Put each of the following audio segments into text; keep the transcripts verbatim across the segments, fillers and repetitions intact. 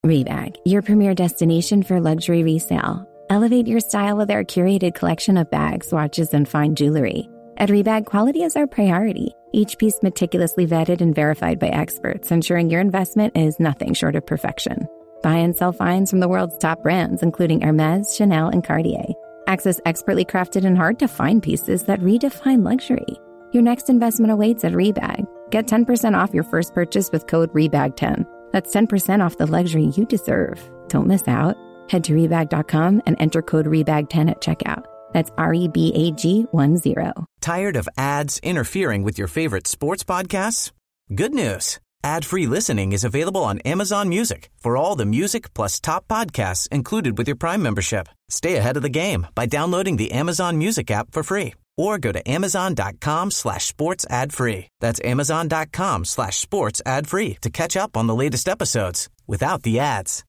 Rebag, your premier destination for luxury resale. Elevate your style with our curated collection of bags, watches, and fine jewelry. At Rebag, quality is our priority. Each piece meticulously vetted and verified by experts, ensuring your investment is nothing short of perfection. Buy and sell finds from the world's top brands, including Hermes, Chanel, and Cartier. Access expertly crafted and hard-to-find pieces that redefine luxury. Your next investment awaits at Rebag. Get ten percent off your first purchase with code rebag ten. That's ten percent off the luxury you deserve. Don't miss out. Head to rebag dot com and enter code rebag ten at checkout. That's R E B A G one zero. Tired of ads interfering with your favorite sports podcasts? Good news. Ad-free listening is available on Amazon Music for all the music plus top podcasts included with your Prime membership. Stay ahead of the game by downloading the Amazon Music app for free or go to amazon.com slash sports ad free. That's amazon.com slash sports ad free to catch up on the latest episodes without the ads.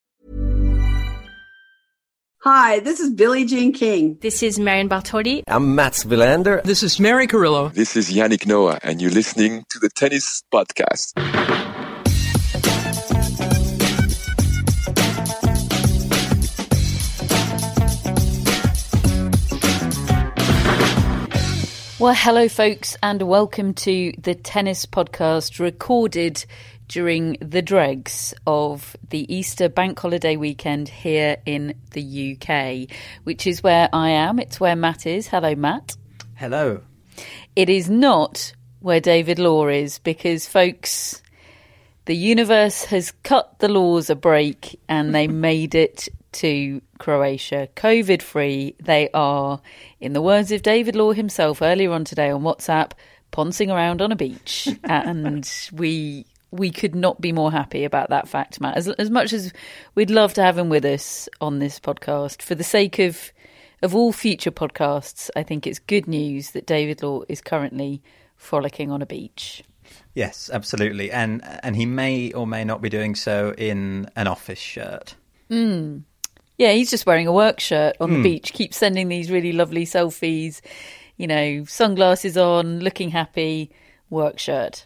Hi, this is Billie Jean King. This is Marion Bartoli. I'm Mats Wilander. This is Mary Carrillo. This is Yannick Noah, and you're listening to the Tennis Podcast. Well, hello, folks, and welcome to the Tennis Podcast, recorded during the dregs of the Easter bank holiday weekend here in the U K, which is where I am. It's where Matt is. Hello, Matt. Hello. It is not where David Law is because, folks, the universe has cut the laws a break and they made it to Croatia. COVID-free, they are, in the words of David Law himself earlier on today on WhatsApp, poncing around on a beach. And we... We could not be more happy about that fact, Matt. As, as much as we'd love to have him with us on this podcast, for the sake of of all future podcasts, I think it's good news that David Law is currently frolicking on a beach. Yes, absolutely. And and he may or may not be doing so in an office shirt. Mm. Yeah, he's just wearing a work shirt on mm. the beach, keeps sending these really lovely selfies, you know, sunglasses on, looking happy, work shirt.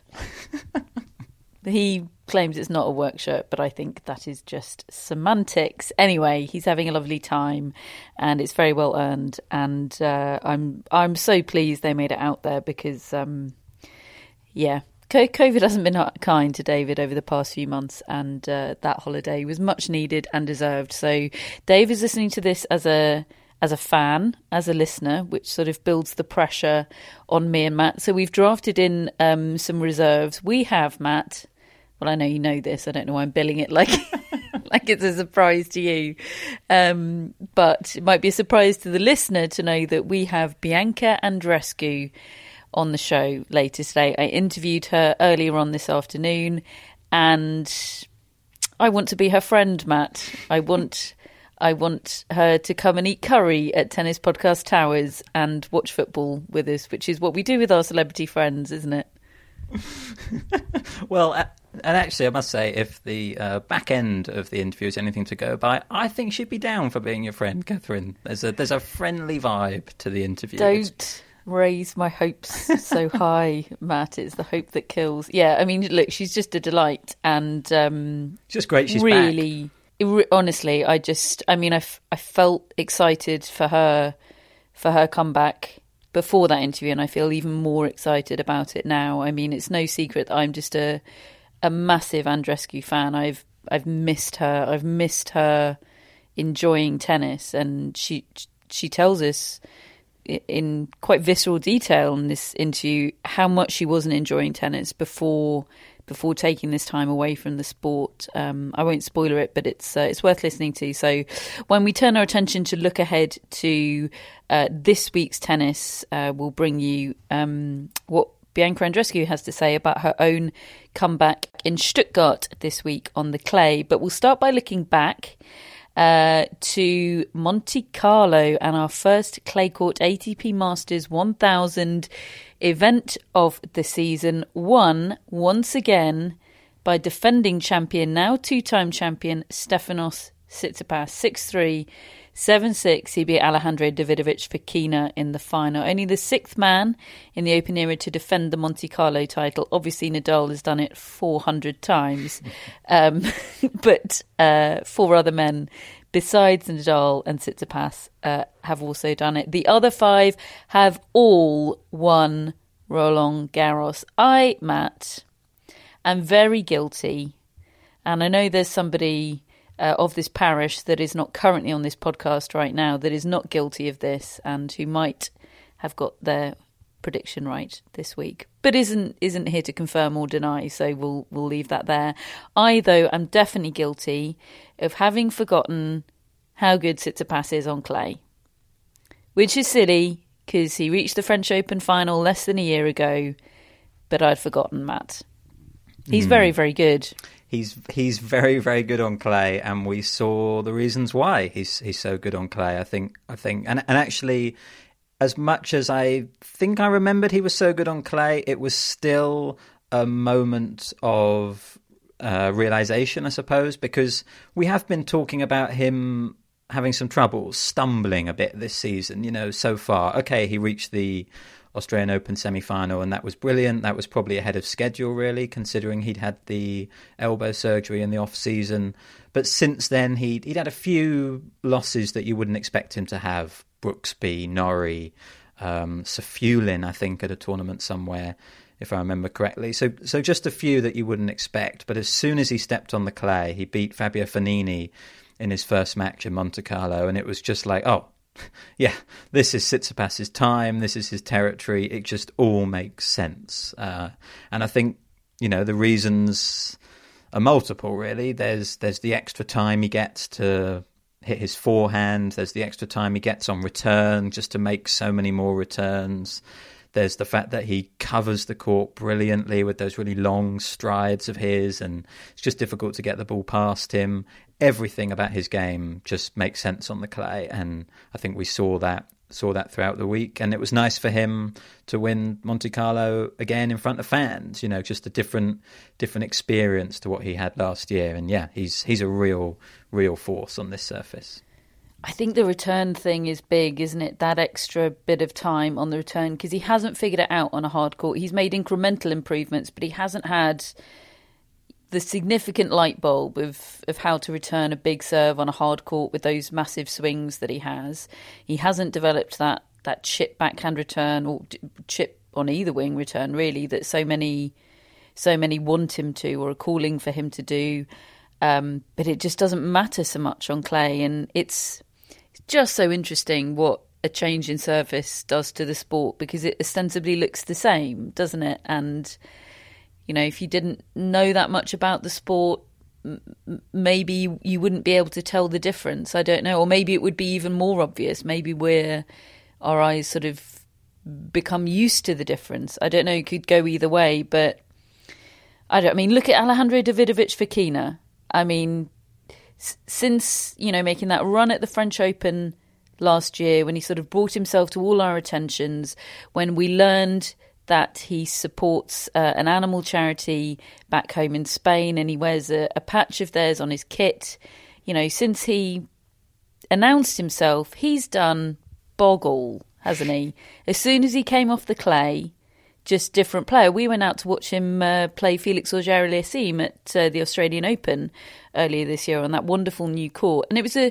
He claims it's not a work shirt, but I think that is just semantics. Anyway, he's having a lovely time, and it's very well earned. And uh, I'm I'm so pleased they made it out there because, um, yeah, COVID hasn't been kind to David over the past few months, and uh, that holiday was much needed and deserved. So Dave is listening to this as a as a fan, as a listener, which sort of builds the pressure on me and Matt. So we've drafted in um, some reserves. We have, Matt. Well, I know you know this. I don't know why I'm billing it like like it's a surprise to you. Um, but it might be a surprise to the listener to know that we have Bianca Andreescu on the show later today. I interviewed her earlier on this afternoon, and I want to be her friend, Matt. I want I want her to come and eat curry at Tennis Podcast Towers and watch football with us, which is what we do with our celebrity friends, isn't it? Well, uh, and actually, I must say, if the uh, back end of the interview is anything to go by, I think she'd be down for being your friend, Catherine. There's a there's a friendly vibe to the interview. Don't raise my hopes so high, Matt. It's the hope that kills. Yeah, I mean, look, she's just a delight, and um, it's just great she's really, back. It, honestly, I just, I mean, I, f- I felt excited for her, for her comeback before that interview, and I feel even more excited about it now. I mean, it's no secret that I'm just a a massive Andreescu fan. I've I've missed her. I've missed her enjoying tennis, and she she tells us in quite visceral detail in this interview how much she wasn't enjoying tennis before before taking this time away from the sport. Um, I won't spoiler it, but it's uh, it's worth listening to. So when we turn our attention to look ahead to uh, this week's tennis, uh, we'll bring you um, what Bianca Andreescu has to say about her own comeback in Stuttgart this week on the clay. But we'll start by looking back uh, to Monte Carlo and our first clay court A T P Masters one thousand event of the season, won once again by defending champion, now two-time champion, Stefanos Tsitsipas, six three, seven six, he beat Alejandro Davidovich Fokina in the final. Only the sixth man in the Open era to defend the Monte Carlo title. Obviously, Nadal has done it four hundred times. um, but uh, four other men besides Nadal and Tsitsipas uh, have also done it. The other five have all won Roland Garros. I, Matt, am very guilty. And I know there's somebody uh, of this parish that is not currently on this podcast right now that is not guilty of this and who might have got their prediction right this week, but isn't isn't here to confirm or deny. So we'll we'll leave that there. I, though, am definitely guilty of having forgotten how good Tsitsipas is on clay, which is silly because he reached the French Open final less than a year ago. But I'd forgotten, Matt. He's mm. very, very good. He's he's very, very good on clay, and we saw the reasons why he's he's so good on clay. I think I think and and actually, as much as I think I remembered he was so good on clay, it was still a moment of uh, realization, I suppose, because we have been talking about him having some troubles, stumbling a bit this season. You know, so far, okay, he reached the Australian Open semi-final, and that was brilliant. That was probably ahead of schedule, really, considering he'd had the elbow surgery in the off-season. But since then, he'd, he'd had a few losses that you wouldn't expect him to have. Brooksby, Norrie, um, Safulin, I think, at a tournament somewhere, if I remember correctly. So so just a few that you wouldn't expect. But as soon as he stepped on the clay, he beat Fabio Fognini in his first match in Monte Carlo, and it was just like, oh, yeah, this is Tsitsipas's time, this is his territory, it just all makes sense. Uh, and I think, you know, the reasons are multiple, really. There's there's the extra time he gets to hit his forehand, there's the extra time he gets on return just to make so many more returns. There's the fact that he covers the court brilliantly with those really long strides of his, and it's just difficult to get the ball past him. Everything about his game just makes sense on the clay, and I think we saw that saw that throughout the week. And it was nice for him to win Monte Carlo again in front of fans. You know, just a different different experience to what he had last year. And yeah, he's he's a real real force on this surface. I think the return thing is big, isn't it? That extra bit of time on the return, because he hasn't figured it out on a hard court. He's made incremental improvements, but he hasn't had the significant light bulb of, of how to return a big serve on a hard court with those massive swings that he has. He hasn't developed that, that chip backhand return, or chip on either wing return, really, that so many so many want him to or are calling for him to do. Um, but it just doesn't matter so much on clay, and it's just so interesting what a change in surface does to the sport, because it ostensibly looks the same, doesn't it? And, you know, if you didn't know that much about the sport, m- maybe you wouldn't be able to tell the difference. I don't know. Or maybe it would be even more obvious. Maybe we're, our eyes sort of become used to the difference. I don't know. It could go either way, but I don't, I mean, look at Alejandro Davidovich Fokina. I mean, since, you know, making that run at the French Open last year, when he sort of brought himself to all our attentions, when we learned that he supports uh, an animal charity back home in Spain, and he wears a, a patch of theirs on his kit, you know, since he announced himself, he's done boggle, hasn't he? As soon as he came off the clay, just different player. We went out to watch him uh, play Felix Auger-Aliassime at uh, the Australian Open earlier this year on that wonderful new court, and it was a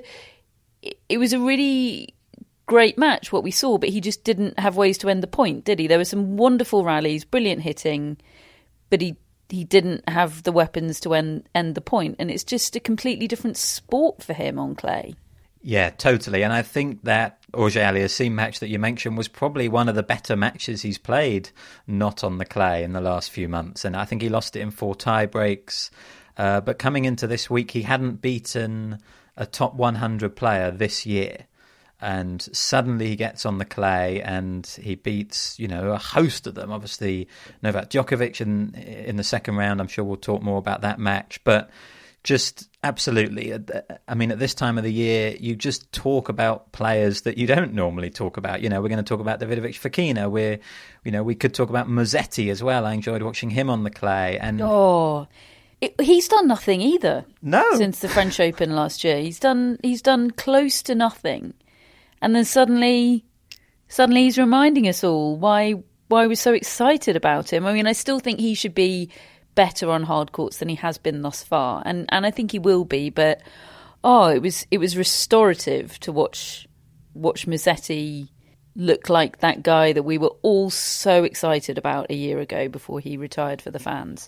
it was a really great match what we saw. But he just didn't have ways to end the point, did he? There were some wonderful rallies, brilliant hitting, but he he didn't have the weapons to end end the point, and it's just a completely different sport for him on clay. Yeah, totally. And I think that Auger-Aliassime match that you mentioned was probably one of the better matches he's played not on the clay in the last few months. And I think he lost it in four tie breaks. Uh, but coming into this week, he hadn't beaten a top one hundred player this year. And suddenly he gets on the clay and he beats, you know, a host of them. Obviously, Novak Djokovic in, in the second round. I'm sure we'll talk more about that match. But just absolutely, I mean, at this time of the year, you just talk about players that you don't normally talk about. You know, we're going to talk about Davidovich Fokina. We're, you know, we could talk about Musetti as well. I enjoyed watching him on the clay. And oh, it, he's done nothing either. No, since the French Open last year, he's done he's done close to nothing, and then suddenly, suddenly he's reminding us all why why we're so excited about him. I mean, I still think he should be better on hard courts than he has been thus far, and and I think he will be. But oh, it was it was restorative to watch watch Musetti look like that guy that we were all so excited about a year ago before he retired for the fans.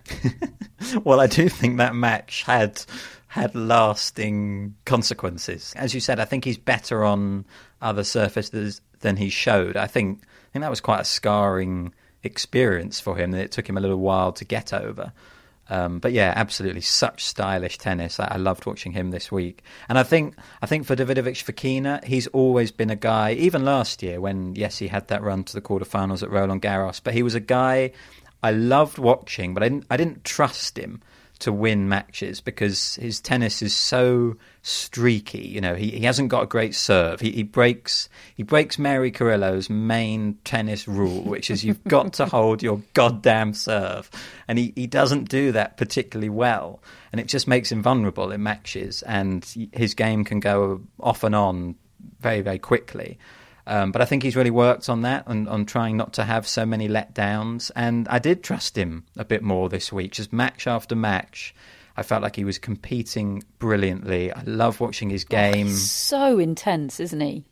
Well, I do think that match had had lasting consequences. As you said, I think he's better on other surfaces than he showed. I think I think that was quite a scarring experience for him, that it took him a little while to get over. Um, but yeah, absolutely, such stylish tennis. I, I loved watching him this week. And I think I think for Davidovich Fokina, he's always been a guy, even last year when, yes, he had that run to the quarterfinals at Roland Garros, but he was a guy I loved watching, but I didn't, I didn't trust him to win matches because his tennis is so streaky. You know, he, he hasn't got a great serve. He, he breaks he breaks Mary Carrillo's main tennis rule, which is you've got to hold your goddamn serve. And he, he doesn't do that particularly well. And it just makes him vulnerable in matches. And his game can go off and on very, very quickly. Um, but I think he's really worked on that and on trying not to have so many letdowns. And I did trust him a bit more this week, just match after match. I felt like he was competing brilliantly. I love watching his game. Oh, so intense, isn't he?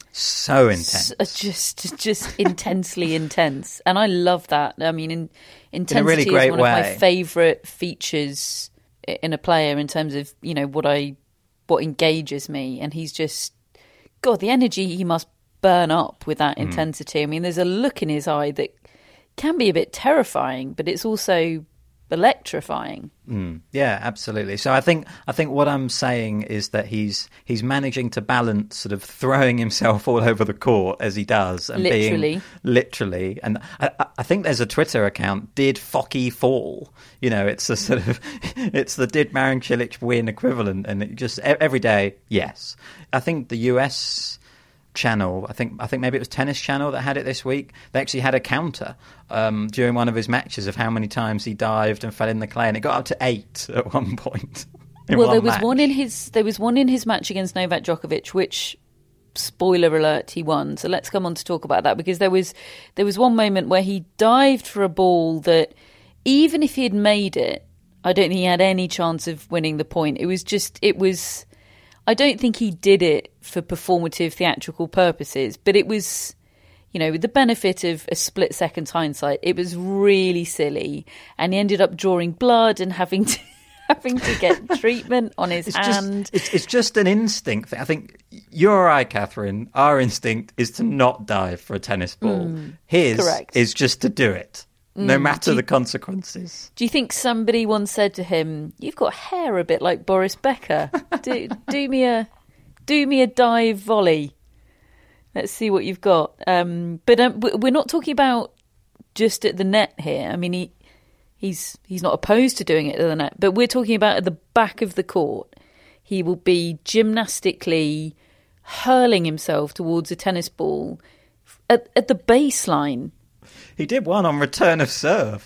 So intense. So, just just intensely intense. And I love that. I mean, in, intensity in a really great is one way. of my favourite features in a player in terms of, you know, what I what engages me. And he's just, God, the energy he must burn up with that intensity. Mm. I mean, there's a look in his eye that can be a bit terrifying, but it's also electrifying. Mm. Yeah, absolutely. So I think I think what I'm saying is that he's he's managing to balance sort of throwing himself all over the court as he does, and literally, being literally. And I, I think there's a Twitter account, Did Focky Fall? You know, it's a sort of it's the Did Marin Cilic win equivalent, and it just every day. Yes, I think the U S channel, I think I think maybe it was Tennis Channel that had it this week. They actually had a counter um, during one of his matches of how many times he dived and fell in the clay, and it got up to eight at one point. Well, one there was match. one in his there was one in his match against Novak Djokovic, which, spoiler alert, he won. So let's come on to talk about that, because there was there was one moment where he dived for a ball that, even if he had made it, I don't think he had any chance of winning the point. It was just it was. I don't think he did it for performative theatrical purposes, but it was, you know, with the benefit of a split second hindsight, it was really silly. And he ended up drawing blood and having to having to get treatment on his it's hand. Just, it's, it's just an instinct thing. I think you're right, Catherine. Our instinct is to not dive for a tennis ball. Mm, His correct. is just to do it. No Mm. matter Do you- the consequences. Do you think somebody once said to him, "You've got hair a bit like Boris Becker. Do do me a do me a dive volley. Let's see what you've got." Um, but um, we- we're not talking about just at the net here. I mean, he he's he's not opposed to doing it at the net, but we're talking about at the back of the court. He will be gymnastically hurling himself towards a tennis ball at at the baseline. He did one on return of serve.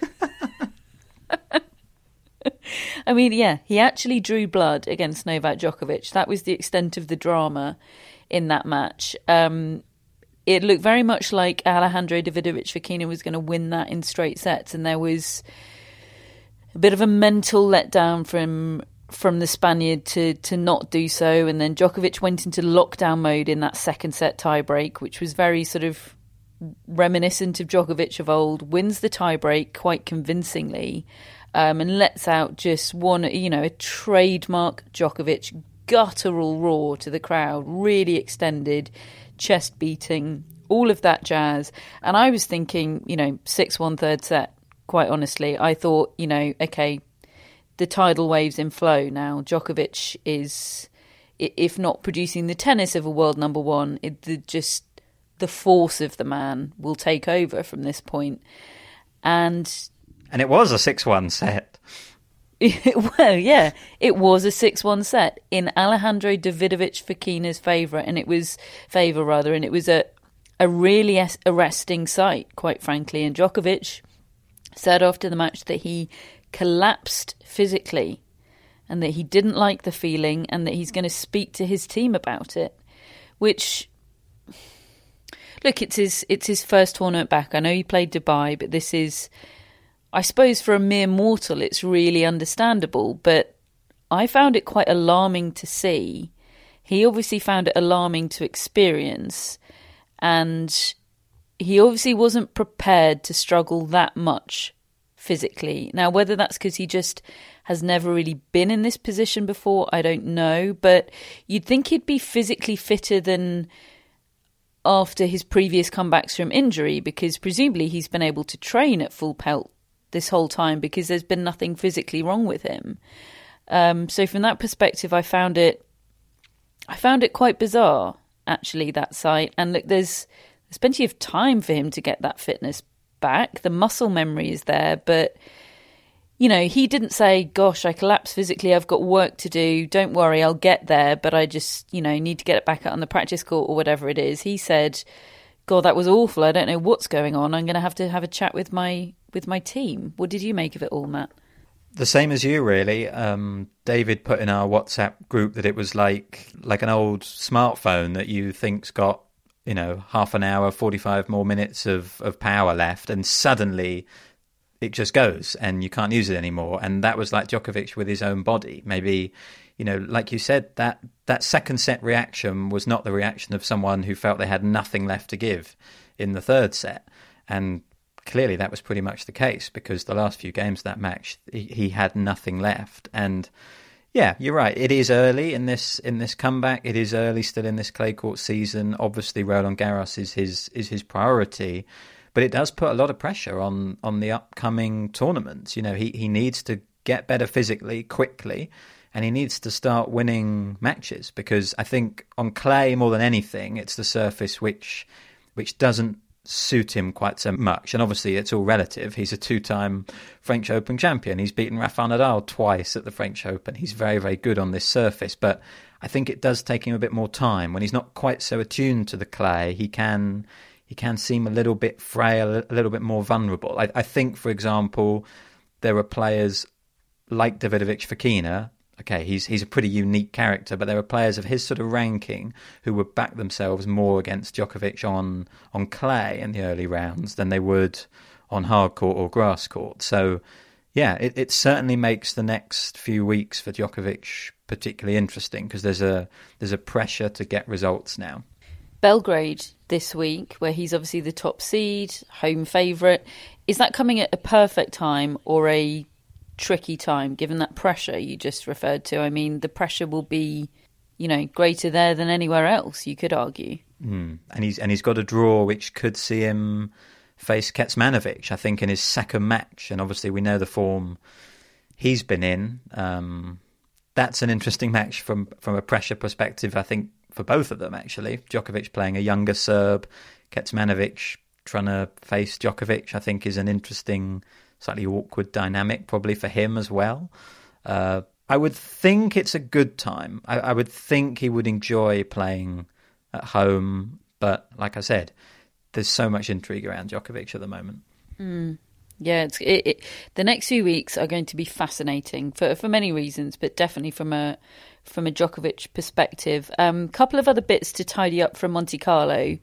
I mean, yeah, he actually drew blood against Novak Djokovic. That was the extent of the drama in that match. Um, it looked very much like Alejandro Davidovich Fokina was going to win that in straight sets, and there was a bit of a mental letdown from from the Spaniard to to not do so. And then Djokovic went into lockdown mode in that second set tiebreak, which was very sort of reminiscent of Djokovic of old. Wins the tiebreak quite convincingly, um, and lets out just one, you know, a trademark Djokovic guttural roar to the crowd, really extended, chest beating, all of that jazz. And I was thinking, you know, six one third set, quite honestly. I thought, you know, okay, the tidal wave's in flow now. Djokovic is, if not producing the tennis of a world number one, it, the, just the force of the man will take over from this point. And And it was a six one set. well, yeah, it was a six one set in Alejandro Davidovich Fokina's favour, and it was favour rather, and it was a a really arresting sight, quite frankly. And Djokovic said after the match that he collapsed physically and that he didn't like the feeling and that he's going to speak to his team about it, which, look, it's his, it's his first tournament back. I know he played Dubai, but this is, I suppose for a mere mortal, it's really understandable, but I found it quite alarming to see. He obviously found it alarming to experience, and he obviously wasn't prepared to struggle that much physically. Now, whether that's because he just has never really been in this position before, I don't know, but you'd think he'd be physically fitter than after his previous comebacks from injury, because presumably he's been able to train at full pelt this whole time because there's been nothing physically wrong with him. Um, so from that perspective, I found it I found it quite bizarre, actually, that sight. And look, there's there's plenty of time for him to get that fitness back. The muscle memory is there, but, you know, he didn't say, gosh, I collapsed physically, I've got work to do, don't worry, I'll get there, but I just, you know, need to get it back out on the practice court or whatever it is. He said, God, that was awful, I don't know what's going on, I'm going to have to have a chat with my with my team. What did you make of it all, Matt? The same as you, really. Um, David put in our WhatsApp group that it was like like an old smartphone that you think's got, you know, half an hour, forty-five more minutes of, of power left, and suddenly it just goes and you can't use it anymore. And that was like Djokovic with his own body. Maybe, you know, like you said, that, that second set reaction was not the reaction of someone who felt they had nothing left to give in the third set. And clearly that was pretty much the case, because the last few games of that match, he, he had nothing left. And yeah, you're right. It is early in this in this comeback. It is early still in this clay court season. Obviously, Roland Garros is his is his priority, but it does put a lot of pressure on on the upcoming tournaments. You know, he, he needs to get better physically quickly, and he needs to start winning matches, because I think on clay more than anything, it's the surface which which doesn't suit him quite so much. And obviously it's all relative. He's a two-time French Open champion. He's beaten Rafael Nadal twice at the French Open. He's very, very good on this surface, but I think it does take him a bit more time. When he's not quite so attuned to the clay, he can he can seem a little bit frail, a little bit more vulnerable. I, I think, for example, there are players like Davidovich Fokina. Okay, he's he's a pretty unique character, but there are players of his sort of ranking who would back themselves more against Djokovic on on clay in the early rounds than they would on hard court or grass court. So, yeah, it, it certainly makes the next few weeks for Djokovic particularly interesting, because there's a there's a pressure to get results now. Belgrade this week, where he's obviously the top seed, home favourite. Is that coming at a perfect time or a tricky time, given that pressure you just referred to? I mean, the pressure will be, you know, greater there than anywhere else, you could argue. Mm. And he's and he's got a draw which could see him face Kecmanovic, I think, in his second match. And obviously we know the form he's been in. Um, that's an interesting match from, from a pressure perspective, I think, for both of them, actually. Djokovic playing a younger Serb, Kecmanovic trying to face Djokovic, I think, is an interesting, slightly awkward dynamic probably for him as well. Uh, I would think it's a good time. I, I would think he would enjoy playing at home, but like I said, there's so much intrigue around Djokovic at the moment. Mm. Yeah, it's, it, it, the next few weeks are going to be fascinating for for many reasons, but definitely from a from a Djokovic perspective. A um, couple of other bits to tidy up from Monte Carlo.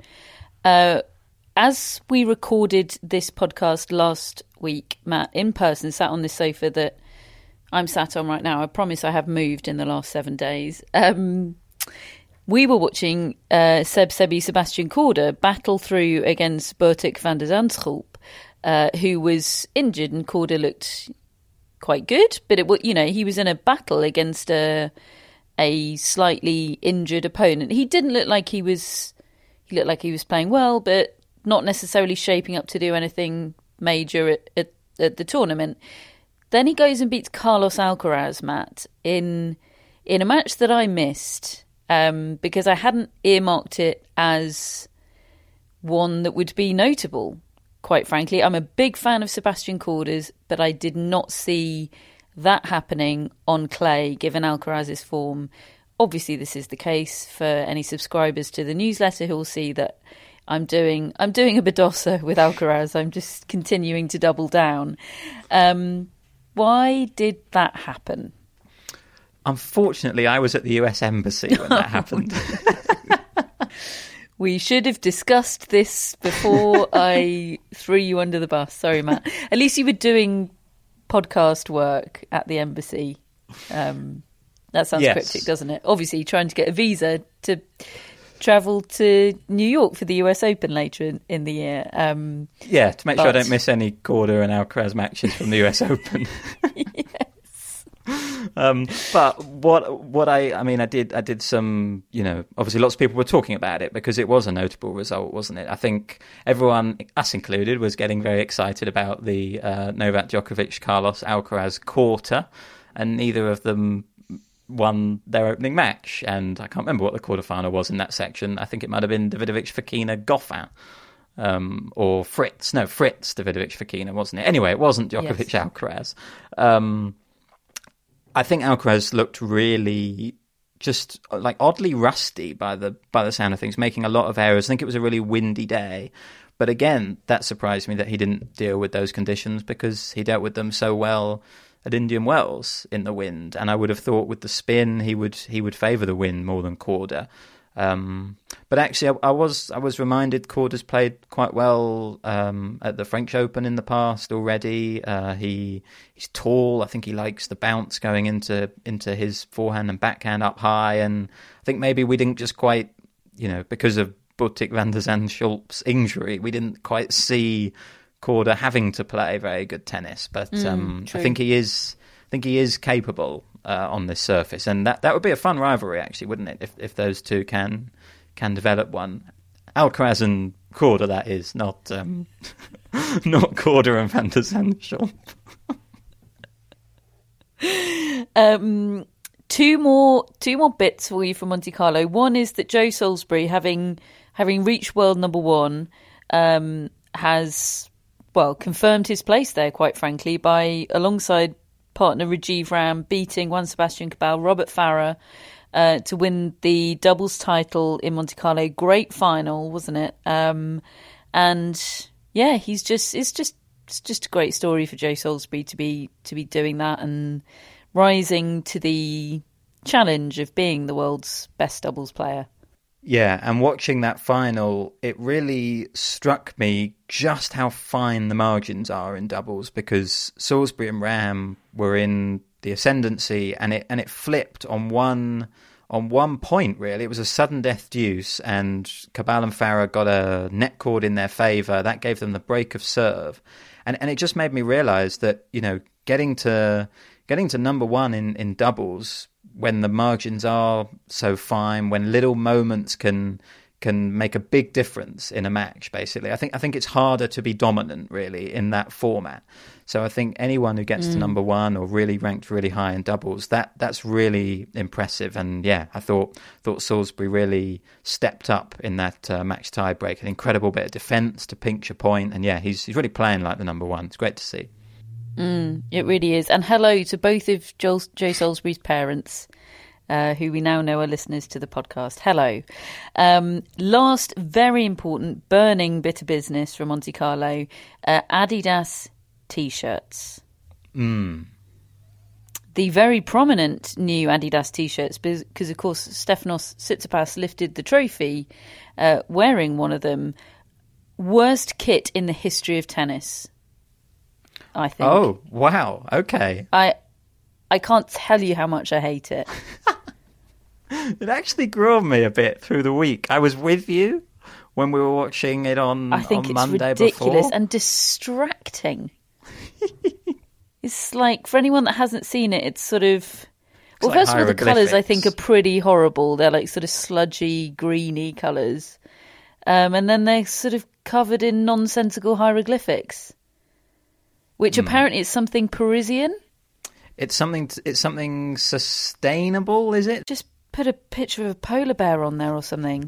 Uh, as we recorded this podcast last week, Matt, in person, sat on this sofa that I'm sat on right now. I promise I have moved in the last seven days. Um, we were watching uh, Seb Sebi Sebastian Korda battle through against Botic van der Zandschulp, uh, who was injured, and Korda looked quite good, but it, you know, he was in a battle against a a slightly injured opponent. He didn't look like he was. He looked like he was playing well, but not necessarily shaping up to do anything major at, at, at the tournament. Then he goes and beats Carlos Alcaraz, Matt, in in a match that I missed um, because I hadn't earmarked it as one that would be notable, quite frankly. I'm a big fan of Sebastian Korda's, but I did not see that happening on clay, given Alcaraz's form. Obviously, this is the case for any subscribers to the newsletter who will see that I'm doing I'm doing a Badosa with Alcaraz. I'm just continuing to double down. Um, Why did that happen? Unfortunately, I was at the U S Embassy when that happened. We should have discussed this before I threw you under the bus. Sorry, Matt. At least you were doing podcast work at the embassy. Um, that sounds yes. cryptic, doesn't it? Obviously, trying to get a visa to travel to New York for the U S Open later in, in the year. Um, yeah, to make but... sure I don't miss any Korda and Alcaraz matches from the U S Open. Yes. Um, but what what I I mean I did I did some, you know, obviously lots of people were talking about it because it was a notable result, wasn't it? I think everyone, us included, was getting very excited about the uh, Novak Djokovic Carlos Alcaraz quarter, and neither of them won their opening match. And I can't remember what the quarterfinal was in that section. I think it might have been Davidovich Fokina Goffin. Um, or Fritz, no Fritz Davidovich Fokina, wasn't it? Anyway, it wasn't Djokovic yes. Alcaraz. Um, I think Alcaraz looked really just like oddly rusty by the by the sound of things, making a lot of errors. I think it was a really windy day. But again, that surprised me that he didn't deal with those conditions because he dealt with them so well at Indian Wells in the wind. And I would have thought with the spin he would he would favour the wind more than Korda. Um, but actually, I, I was I was reminded Korda's played quite well um, at the French Open in the past already. Uh, he he's tall. I think he likes the bounce going into into his forehand and backhand up high. And I think maybe we didn't just quite, you know, because of Botic van der Zandschulp's injury, we didn't quite see Korda having to play very good tennis. But mm, um, I think he is. I think he is capable. Uh, on this surface, and that, that would be a fun rivalry, actually, wouldn't it? If if those two can can develop one, Alcaraz and Korda, that is not um, not Korda and Van der Zandschulp. um, two more two more bits for you from Monte Carlo. One is that Joe Salisbury, having having reached world number one, um, has well confirmed his place there. Quite frankly, by alongside partner Rajiv Ram beating Juan Sebastian Cabal, Robert Farah, uh, to win the doubles title in Monte Carlo. Great final, wasn't it? Um, and yeah, he's just it's just it's just a great story for Joe Salisbury to be to be doing that and rising to the challenge of being the world's best doubles player. Yeah, and watching that final, it really struck me just how fine the margins are in doubles, because Salisbury and Ram were in the ascendancy, and it and it flipped on one on one point, really. It was a sudden death deuce, and Cabal and Farah got a net cord in their favour. That gave them the break of serve. And and it just made me realise that, you know, getting to getting to number one in, in doubles when the margins are so fine, when little moments can can make a big difference in a match, basically. I think I think it's harder to be dominant, really, in that format. So I think anyone who gets mm. to number one or really ranked really high in doubles, that that's really impressive. And yeah, I thought thought Salisbury really stepped up in that uh, match tie break. An incredible bit of defence to pinch a point. And yeah, he's he's really playing like the number one. It's great to see. Mm, it really is. And hello to both of Joe, Joe Salisbury's parents, uh, who we now know are listeners to the podcast. Hello. Um, last very important burning bit of business from Monte Carlo, uh, Adidas T-shirts. Mm. The very prominent new Adidas T-shirts, because of course Stefanos Tsitsipas lifted the trophy uh, wearing one of them. Worst kit in the history of tennis, I think. Oh, wow. Okay. I I can't tell you how much I hate it. It actually grew on me a bit through the week. I was with you when we were watching it on, I think on it's Monday ridiculous before. and distracting. It's like, for anyone that hasn't seen it, it's sort of... Well, like first of all, the colours, I think, are pretty horrible. They're like sort of sludgy, greeny colours. Um, and then they're sort of covered in nonsensical hieroglyphics. Which mm. apparently is something Parisian. It's something. It's something sustainable, is it? Just put a picture of a polar bear on there or something.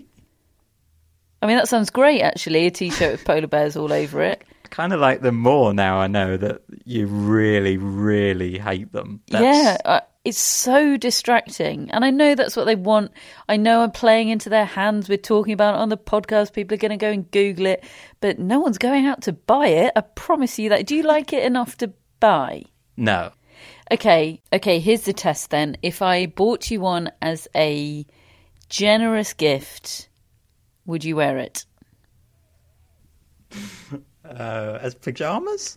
I mean, that sounds great, actually. A T-shirt with polar bears all over it. I kind of like them more now. I know that you really, really hate them. That's... Yeah, uh, it's so distracting, and I know that's what they want. I know I'm playing into their hands. We're talking about it on the podcast. People are going to go and Google it, but no one's going out to buy it. I promise you that. Do you like it enough to buy? No. Okay, okay, here's the test then. If I bought you one as a generous gift, would you wear it? Uh, as pyjamas?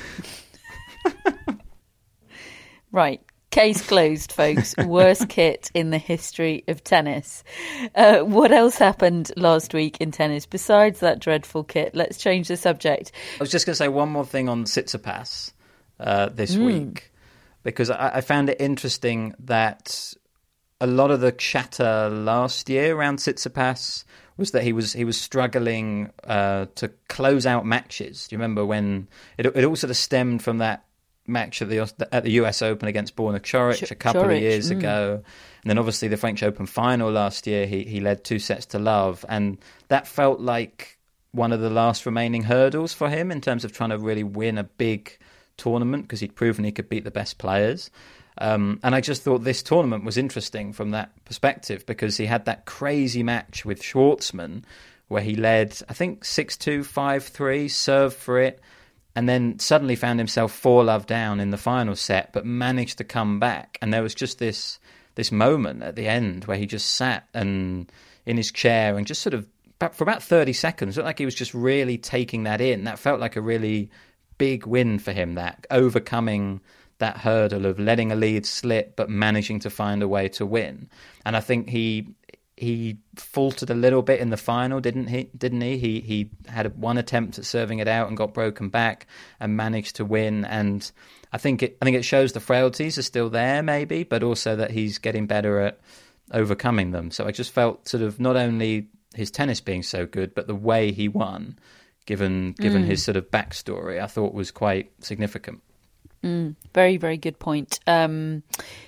Right. Case closed, folks. Worst kit in the history of tennis. Uh, what else happened last week in tennis besides that dreadful kit? Let's change the subject. I was just going to say one more thing on Tsitsipas uh, this mm. week, because I, I found it interesting that a lot of the chatter last year around Tsitsipas was that he was he was struggling uh, to close out matches. Do you remember when it, it all sort of stemmed from that match at the at the U S Open against Borna Coric a couple Coric, of years mm. ago, and then obviously the French Open final last year he he led two sets to love, and that felt like one of the last remaining hurdles for him in terms of trying to really win a big tournament, because he'd proven he could beat the best players. Um, and I just thought this tournament was interesting from that perspective, because he had that crazy match with Schwartzman where he led, I think, six two, five three, served for it, and then suddenly found himself four love down in the final set, but managed to come back. And there was just this this moment at the end where he just sat and in his chair and just sort of, for about thirty seconds, looked like he was just really taking that in. That felt like a really big win for him, that overcoming that hurdle of letting a lead slip but managing to find a way to win. And I think he he faltered a little bit in the final, didn't he? Didn't he? He he had one attempt at serving it out and got broken back and managed to win. And I think it I think it shows the frailties are still there, maybe, but also that he's getting better at overcoming them. So I just felt sort of not only his tennis being so good, but the way he won, given given mm. his sort of backstory, I thought was quite significant. Mm, very, very good point. Um,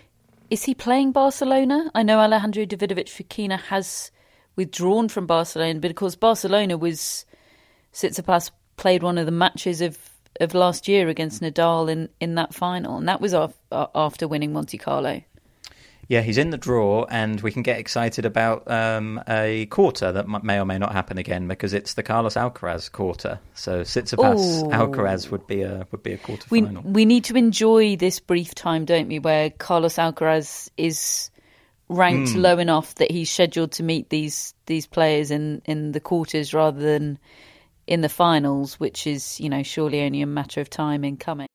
is he playing Barcelona? I know Alejandro Davidovich Fokina has withdrawn from Barcelona, but of course Barcelona was, Tsitsipas played one of the matches of, of last year against Nadal in, in that final, and that was af- after winning Monte Carlo. Yeah, he's in the draw, and we can get excited about um, a quarter that may or may not happen again, because it's the Carlos Alcaraz quarter. So Tsitsipas Ooh. Alcaraz would be a would be a quarter we, final. We need to enjoy this brief time, don't we, where Carlos Alcaraz is ranked mm. low enough that he's scheduled to meet these these players in, in the quarters rather than in the finals, which is, you know, surely only a matter of time in coming.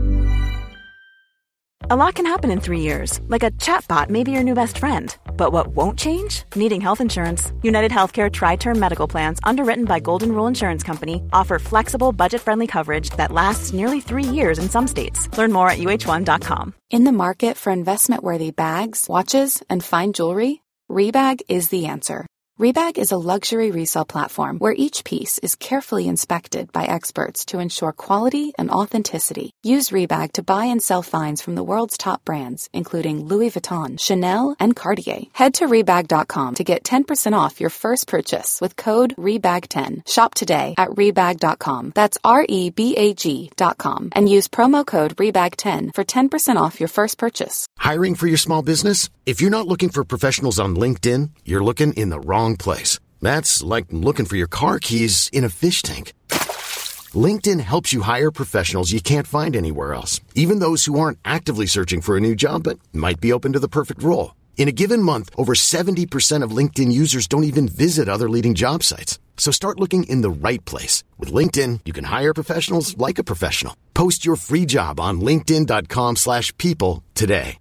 A lot can happen in three years, like a chatbot may be your new best friend. But what won't change? Needing health insurance. United Healthcare Tri-Term Medical Plans, underwritten by Golden Rule Insurance Company, offer flexible, budget-friendly coverage that lasts nearly three years in some states. Learn more at U H one dot com. In the market for investment-worthy bags, watches, and fine jewelry, Rebag is the answer. Rebag is a luxury resale platform where each piece is carefully inspected by experts to ensure quality and authenticity. Use Rebag to buy and sell finds from the world's top brands, including Louis Vuitton, Chanel, and Cartier. Head to Rebag dot com to get ten percent off your first purchase with code Rebag ten. Shop today at Rebag dot com. That's R E B A G dot com. And use promo code Rebag ten for ten percent off your first purchase. Hiring for your small business? If you're not looking for professionals on LinkedIn, you're looking in the wrong place. That's like looking for your car keys in a fish tank. LinkedIn helps you hire professionals you can't find anywhere else, even those who aren't actively searching for a new job but might be open to the perfect role. In a given month, over seventy percent of LinkedIn users don't even visit other leading job sites. So start looking in the right place. With LinkedIn, you can hire professionals like a professional. Post your free job on linkedin dot com slash people today.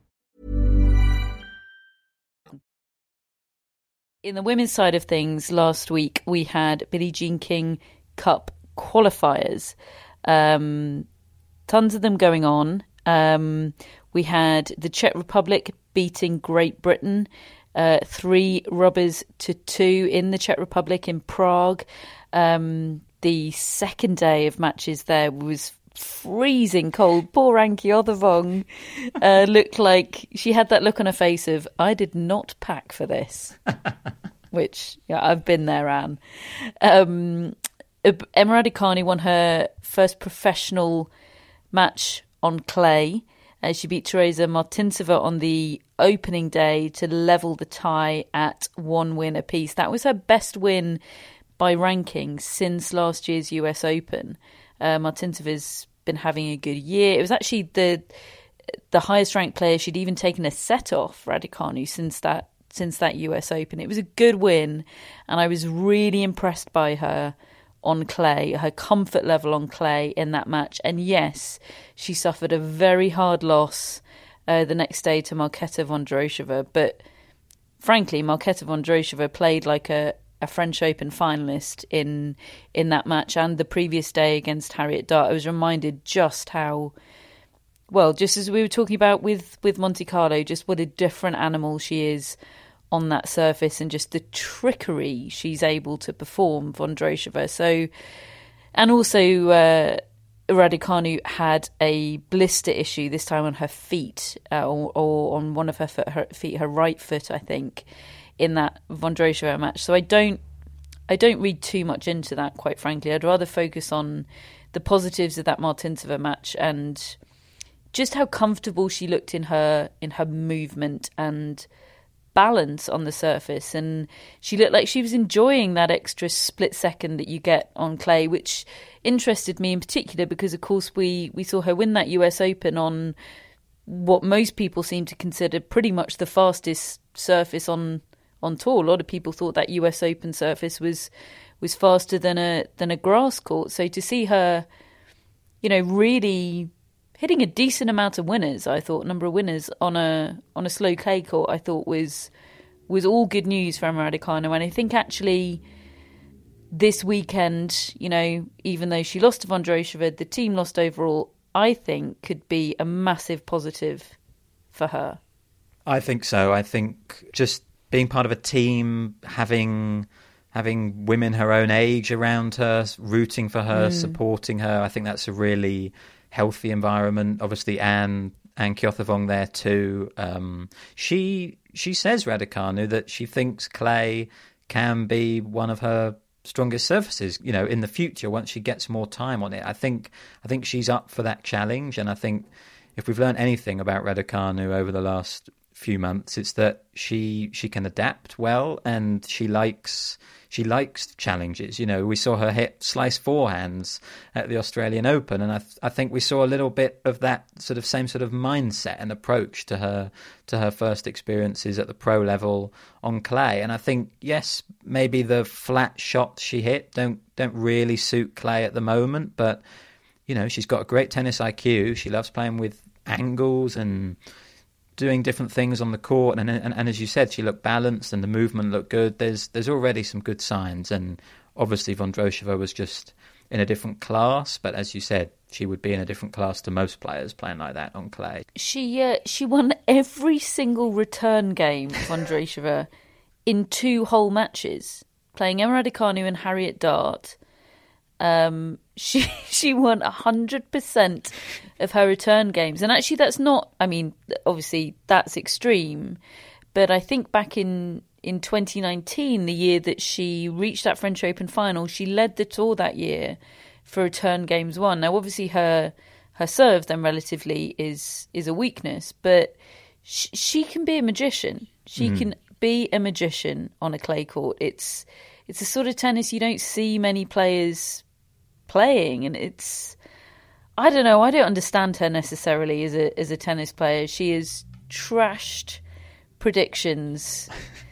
In the women's side of things, last week we had Billie Jean King Cup qualifiers. Um, tons of them going on. Um, we had the Czech Republic beating Great Britain, uh, three rubbers to two in the Czech Republic in Prague. Um, the second day of matches there was freezing cold. Poor Anke Othervong uh, looked like she had that look on her face of, I did not pack for this. Which, yeah, I've been there, Anne. Um, Emma Raducanu won her first professional match on clay. Uh, she beat Teresa Martinsova on the opening day to level the tie at one win apiece. That was her best win by ranking since last year's U S Open. Uh, Martinsova's been having a good year. It was actually the the highest ranked player. She'd even taken a set off Raducanu since that since that U S Open. It was a good win, and I was really impressed by her on clay, her comfort level on clay in that match. And yes, she suffered a very hard loss uh, the next day to Marketa Vondrousova, but frankly, Marketa Vondrousova played like a, a French Open finalist in in that match, and the previous day against Harriet Dart. I was reminded just how, well, just as we were talking about with, with Monte Carlo, just what a different animal she is on that surface, and just the trickery she's able to perform, Vondrousova. So, and also uh, Raducanu had a blister issue this time on her feet, uh, or, or on one of her, foot, her feet, her right foot, I think, in that Vondrousova match. So I don't, I don't read too much into that, quite frankly. I'd rather focus on the positives of that Martinsova match and just how comfortable she looked in her in her movement and balance on the surface, and she looked like she was enjoying that extra split second that you get on clay, which interested me in particular because, of course, we, we saw her win that U S Open on what most people seem to consider pretty much the fastest surface on on tour. A lot of people thought that U S Open surface was was faster than a than a grass court. So to see her, you know, really hitting a decent amount of winners, I thought, number of winners on a on a slow clay court, I thought was was all good news for Emma Raducanu. And I think actually this weekend, you know, even though she lost to Vondrousova, the team lost overall, I think could be a massive positive for her. I think so. I think just being part of a team, having having women her own age around her, rooting for her, mm. supporting her, I think that's a really healthy environment. Obviously, Anne Anne Kjotevong there too. Um, she she says, Raducanu, that she thinks clay can be one of her strongest surfaces, you know, in the future once she gets more time on it. I think I think she's up for that challenge, and I think if we've learned anything about Raducanu over the last few months, it's that she she can adapt well, and she likes she likes challenges. You know, we saw her hit slice forehands at the Australian Open, and I th- I think we saw a little bit of that sort of same sort of mindset and approach to her to her first experiences at the pro level on clay. And I think, yes, maybe the flat shots she hit don't don't really suit clay at the moment, but you know, she's got a great tennis I Q. She loves playing with angles and doing different things on the court, and, and and as you said, she looked balanced and the movement looked good. There's there's already some good signs, and obviously Vondrousova was just in a different class, but as you said, she would be in a different class to most players playing like that on clay. She uh, she won every single return game, Vondrousova, in two whole matches, playing Emma Raducanu and Harriet Dart. Um, she she won one hundred percent of her return games. And actually that's not, I mean, obviously that's extreme, but I think back in, in twenty nineteen, the year that she reached that French Open final, she led the tour that year for return games won. Now, obviously her her serve then relatively is is a weakness, but sh- she can be a magician. She mm. can be a magician on a clay court. It's it's a sort of tennis you don't see many players playing, and it's, I don't know, I don't understand her necessarily as a as a tennis player. She has trashed predictions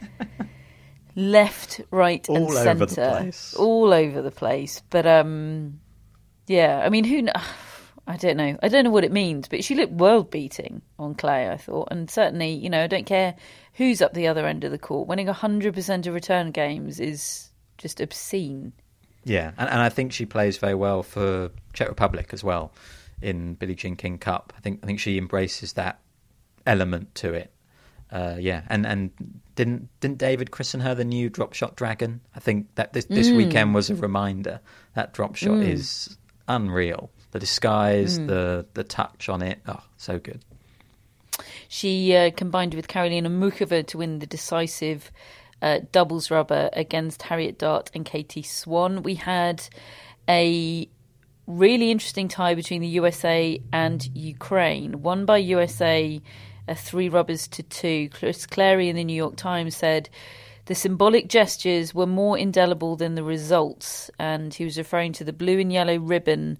left, right, all and centre, over the place. all over the place. But um, yeah, I mean, who? Kn- I don't know. I don't know what it means, but she looked world beating on clay, I thought, and certainly, you know, I don't care who's up the other end of the court. Winning a hundred percent of return games is just obscene. Yeah, and, and I think she plays very well for Czech Republic as well in Billie Jean King Cup. I think I think she embraces that element to it. Uh, yeah, and and didn't didn't David christen her the new drop shot dragon? I think that this this mm. weekend was a reminder. That drop shot mm. is unreal. The disguise, mm. the the touch on it, oh, so good. She uh, combined with Karolina Muchova to win the decisive Uh, doubles rubber against Harriet Dart and Katie Swan. We had a really interesting tie between the U S A and Ukraine, won by U S A uh, three rubbers to two. Chris Clary in the New York Times said the symbolic gestures were more indelible than the results, and he was referring to the blue and yellow ribbon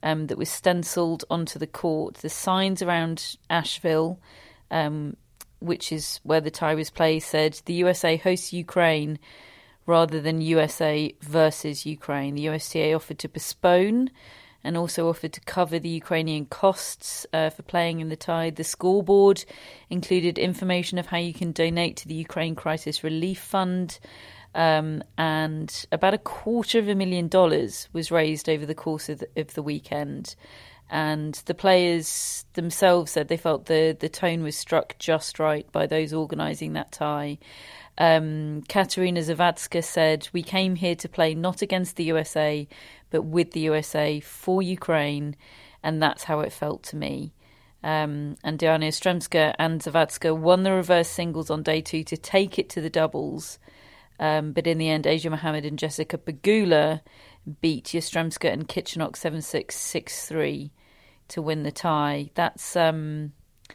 um, that was stencilled onto the court. The signs around Asheville, um, which is where the tie was played, said the U S A hosts Ukraine rather than U S A versus Ukraine. The U S T A offered to postpone and also offered to cover the Ukrainian costs uh, for playing in the tie. The scoreboard included information of how you can donate to the Ukraine Crisis Relief Fund, um, and about a quarter of a million dollars was raised over the course of the, of the weekend. And the players themselves said they felt the, the tone was struck just right by those organising that tie. Um, Katerina Zawadzka said, "We came here to play not against the U S A, but with the U S A for Ukraine, and that's how it felt to me." Um, and Diana Yastremska and Zawadzka won the reverse singles on day two to take it to the doubles. Um, but in the end, Asia Mohammed and Jessica Pegula beat Yastremska and Kichenok seven six, six three to win the tie. That's, um,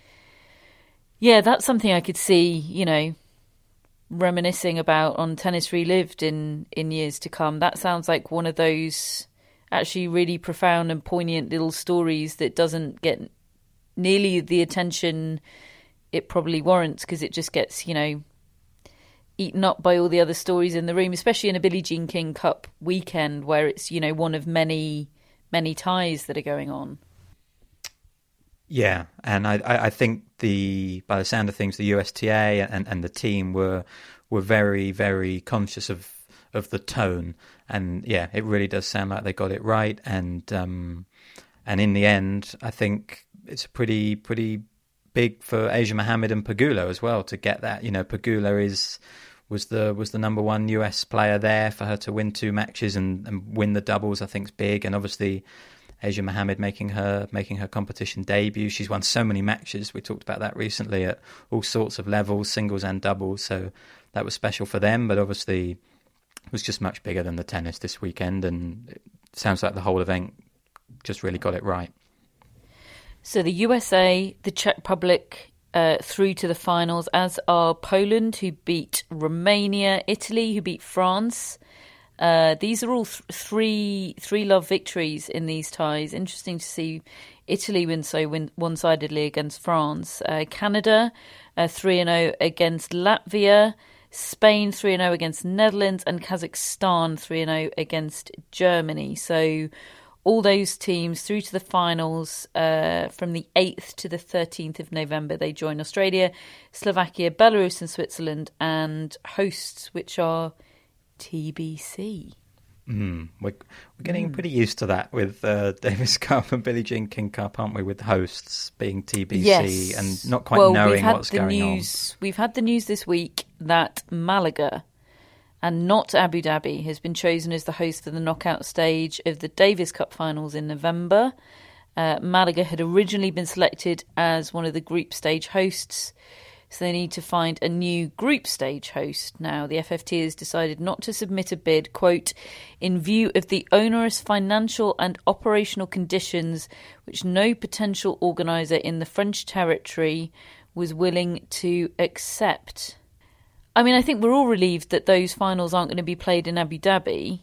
yeah, that's something I could see, you know, reminiscing about on Tennis Relived in, in years to come. That sounds like one of those actually really profound and poignant little stories that doesn't get nearly the attention it probably warrants, because it just gets, you know, eaten up by all the other stories in the room, especially in a Billie Jean King Cup weekend where it's, you know, one of many, many ties that are going on. Yeah, and I, I think the by the sound of things, the U S T A and, and the team were were very, very conscious of, of the tone, and yeah, it really does sound like they got it right. And um, and in the end, I think it's pretty pretty big for Asia Mohammed and Pegula as well to get that. You know, Pegula is was the was the number one U S player there. For her to win two matches and, and win the doubles, I think is big. And obviously, Asia Mohammed making her making her competition debut. She's won so many matches. We talked about that recently at all sorts of levels, singles and doubles. So that was special for them. But obviously, it was just much bigger than the tennis this weekend. And it sounds like the whole event just really got it right. So the U S A, the Czech Republic, uh, through to the finals, as are Poland, who beat Romania, Italy, who beat France. Uh, these are all th- three three love victories in these ties. Interesting to see Italy win so win- one-sidedly against France. Uh, Canada uh, three and oh against Latvia. Spain three and oh against Netherlands, and Kazakhstan three and oh against Germany. So all those teams through to the finals uh, from the eighth to the thirteenth of November. They join Australia, Slovakia, Belarus and Switzerland, and hosts, which are T B C. Mm, we're, we're getting mm. pretty used to that with uh, Davis Cup and Billie Jean King Cup, aren't we? With hosts being T B C yes. and not quite well, knowing we've had what's the going news, on. We've had the news this week that Malaga and not Abu Dhabi has been chosen as the host for the knockout stage of the Davis Cup finals in November. Uh, Malaga had originally been selected as one of the group stage hosts, so they need to find a new group stage host. Now, the F F T has decided not to submit a bid, quote, in view of the onerous financial and operational conditions which no potential organiser in the French territory was willing to accept. I mean, I think we're all relieved that those finals aren't going to be played in Abu Dhabi,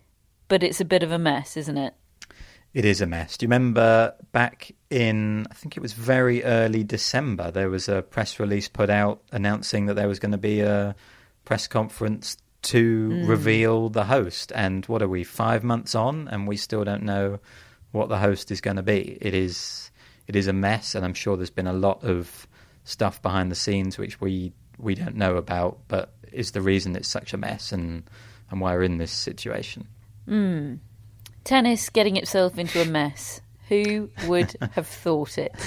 but it's a bit of a mess, isn't it? It is a mess. Do you remember back in, I think it was very early December, there was a press release put out announcing that there was going to be a press conference to mm. reveal the host. And what are we, five months on, and we still don't know what the host is going to be. It is it is a mess, and I'm sure there's been a lot of stuff behind the scenes which we, we don't know about, but is the reason it's such a mess and, and why we're in this situation. Mm. Tennis getting itself into a mess. Who would have thought it?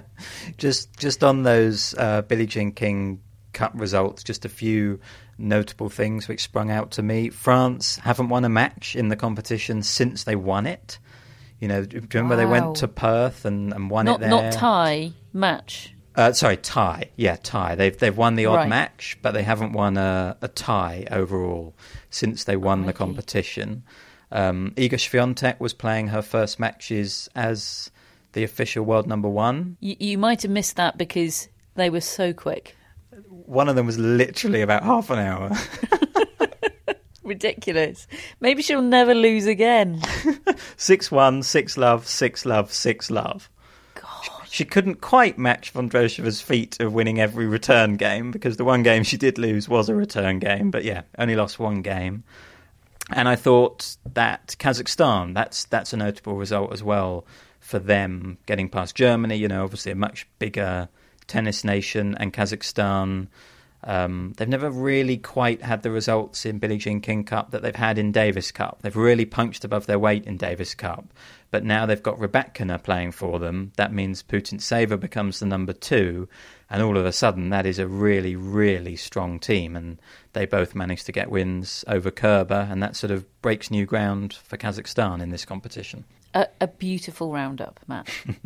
just just on those uh, Billie Jean King Cup results, just a few notable things which sprung out to me. France haven't won a match in the competition since they won it. You know, do you remember wow. they went to Perth and, and won not, it there? Not tie, match. Uh, sorry, tie. Yeah, tie. They've they've won the odd right. match, but they haven't won a, a tie overall since they won Alrighty. the competition. Um, Iga Swiatek was playing her first matches as the official world number one. You, you might have missed that because they were so quick. One of them was literally about half an hour. Ridiculous. Maybe she'll never lose again. six one, six love, six love, six love. God. She couldn't quite match Vondroušova's feat of winning every return game, because the one game she did lose was a return game. But yeah, only lost one game. And I thought that Kazakhstan, that's that's a notable result as well for them, getting past Germany, you know, obviously a much bigger tennis nation, and Kazakhstan, um, they've never really quite had the results in Billie Jean King Cup that they've had in Davis Cup. They've really punched above their weight in Davis Cup. But now they've got Rybakina playing for them. That means Putintseva becomes the number two. And all of a sudden, that is a really, really strong team. And they both managed to get wins over Kerber. And that sort of breaks new ground for Kazakhstan in this competition. A, a beautiful roundup, Matt.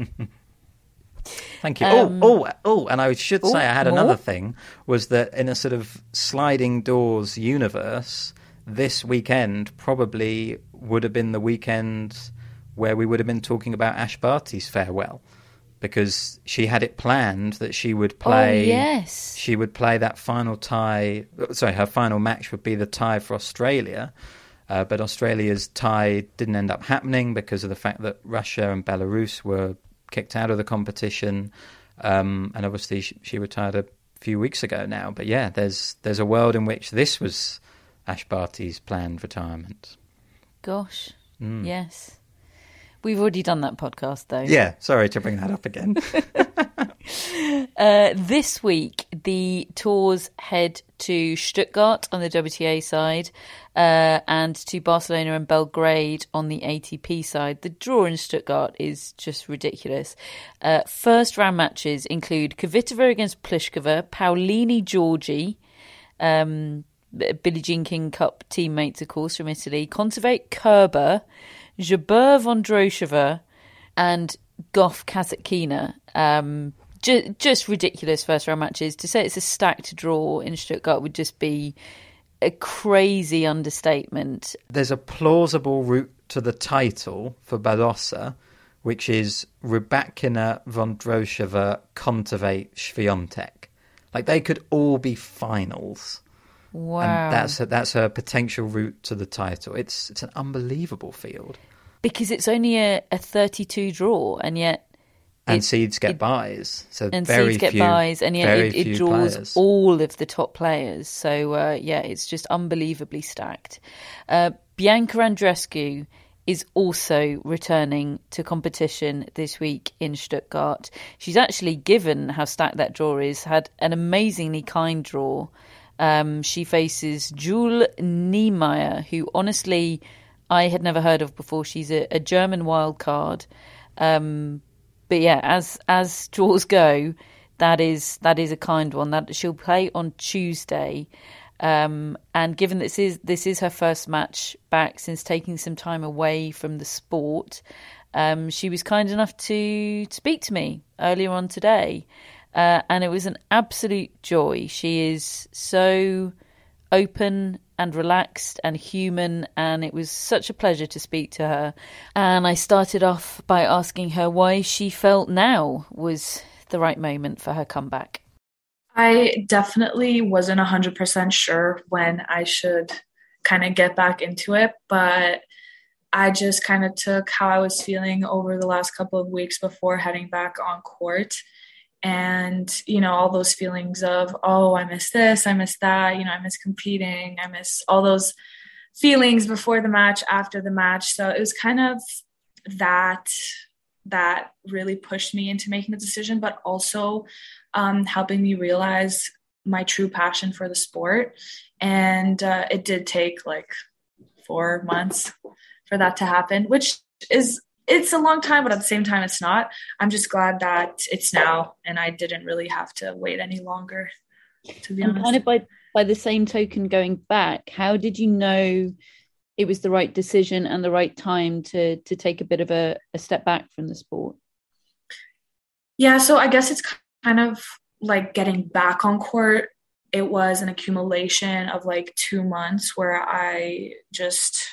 Thank you. Um, oh, oh, oh, and I should oh, say I had more? another thing, was that in a sort of sliding doors universe, this weekend probably would have been the weekend where we would have been talking about Ash Barty's farewell, because she had it planned that she would play. Oh, yes. She would play that final tie. Sorry, her final match would be the tie for Australia. Uh, but Australia's tie didn't end up happening because of the fact that Russia and Belarus were kicked out of the competition. Um, and obviously she, she retired a few weeks ago now. But yeah, there's there's a world in which this was Ash Barty's planned retirement. Gosh, mm. yes. We've already done that podcast, though. Yeah, sorry to bring that up again. uh, this week, the tours head to Stuttgart on the W T A side uh, and to Barcelona and Belgrade on the A T P side. The draw in Stuttgart is just ridiculous. Uh, first round matches include Kvitova against Pliskova, Paolini Georgi, um, Billie Jean King Cup teammates, of course, from Italy, Kontaveit Kerber, Jabeur Vondroušova, and Goff Kasatkina. Um, ju- just ridiculous first round matches. To say it's a stacked draw in Stuttgart would just be a crazy understatement. There's a plausible route to the title for Badosa, which is Rybakina, Vondroušova, Kontaveit, Swiatek. Like, they could all be finals. Wow. And that's her, that's her potential route to the title. It's it's an unbelievable field. Because it's only a, a thirty-two draw, and yet... And it, seeds get it, buys. So and very seeds get few, buys, and yet it, it draws players. all of the top players. So, uh, yeah, it's just unbelievably stacked. Uh, Bianca Andreescu is also returning to competition this week in Stuttgart. She's actually, given how stacked that draw is, had an amazingly kind draw. Um, she faces Jule Niemeyer, who honestly I had never heard of before. She's a, a German wild card. Um, but yeah, as as draws go, that is that is a kind one. That she'll play on Tuesday. Um, and given this is this is her first match back since taking some time away from the sport, um, she was kind enough to speak to me earlier on today. Uh, and it was an absolute joy. She is so open and relaxed and human, and it was such a pleasure to speak to her. And I started off by asking her why she felt now was the right moment for her comeback. I definitely wasn't one hundred percent sure when I should kind of get back into it, but I just kind of took how I was feeling over the last couple of weeks before heading back on court. And, you know, all those feelings of, oh, I miss this, I miss that, you know, I miss competing, I miss all those feelings before the match, after the match. So it was kind of that that really pushed me into making the decision, but also um, helping me realize my true passion for the sport. And uh, it did take like four months for that to happen, which is it's a long time, but at the same time, it's not. I'm just glad that it's now, and I didn't really have to wait any longer, to be and honest. Kind of by, by the same token, going back, how did you know it was the right decision and the right time to to take a bit of a, a step back from the sport? Yeah, so I guess it's kind of like getting back on court. It was an accumulation of like two months where I just,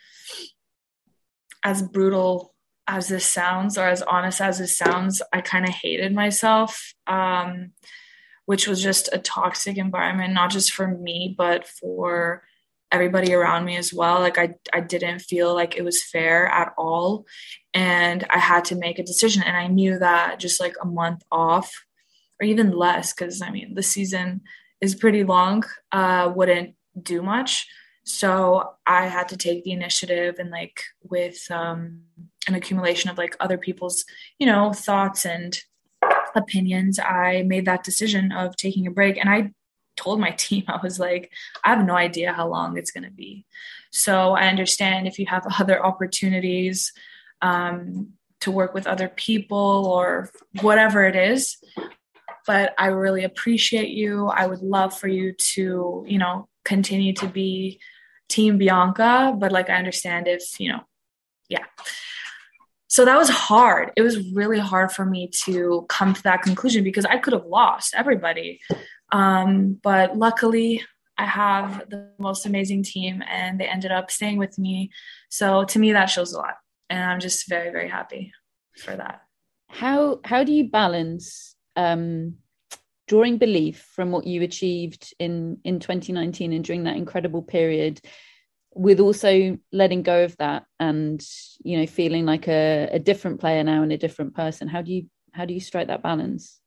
as brutal as this sounds, or as honest as this sounds, I kind of hated myself, um, which was just a toxic environment, not just for me, but for everybody around me as well. Like I, I didn't feel like it was fair at all. And I had to make a decision. And I knew that just like a month off or even less, because I mean, the season is pretty long, uh, wouldn't do much. So I had to take the initiative, and like with um, an accumulation of like other people's, you know, thoughts and opinions, I made that decision of taking a break. And I told my team, I was like, I have no idea how long it's going to be. So I understand if you have other opportunities um, to work with other people or whatever it is, but I really appreciate you. I would love for you to, you know, continue to be Team Bianca, but like, I understand if, you know, yeah. So that was hard. It was really hard for me to come to that conclusion because I could have lost everybody. Um, but luckily I have the most amazing team and they ended up staying with me. So to me, that shows a lot. And I'm just very, very happy for that. How, how do you balance um, drawing belief from what you achieved in, in twenty nineteen and during that incredible period with also letting go of that and, you know, feeling like a, a different player now and a different person? How do you, how do you strike that balance?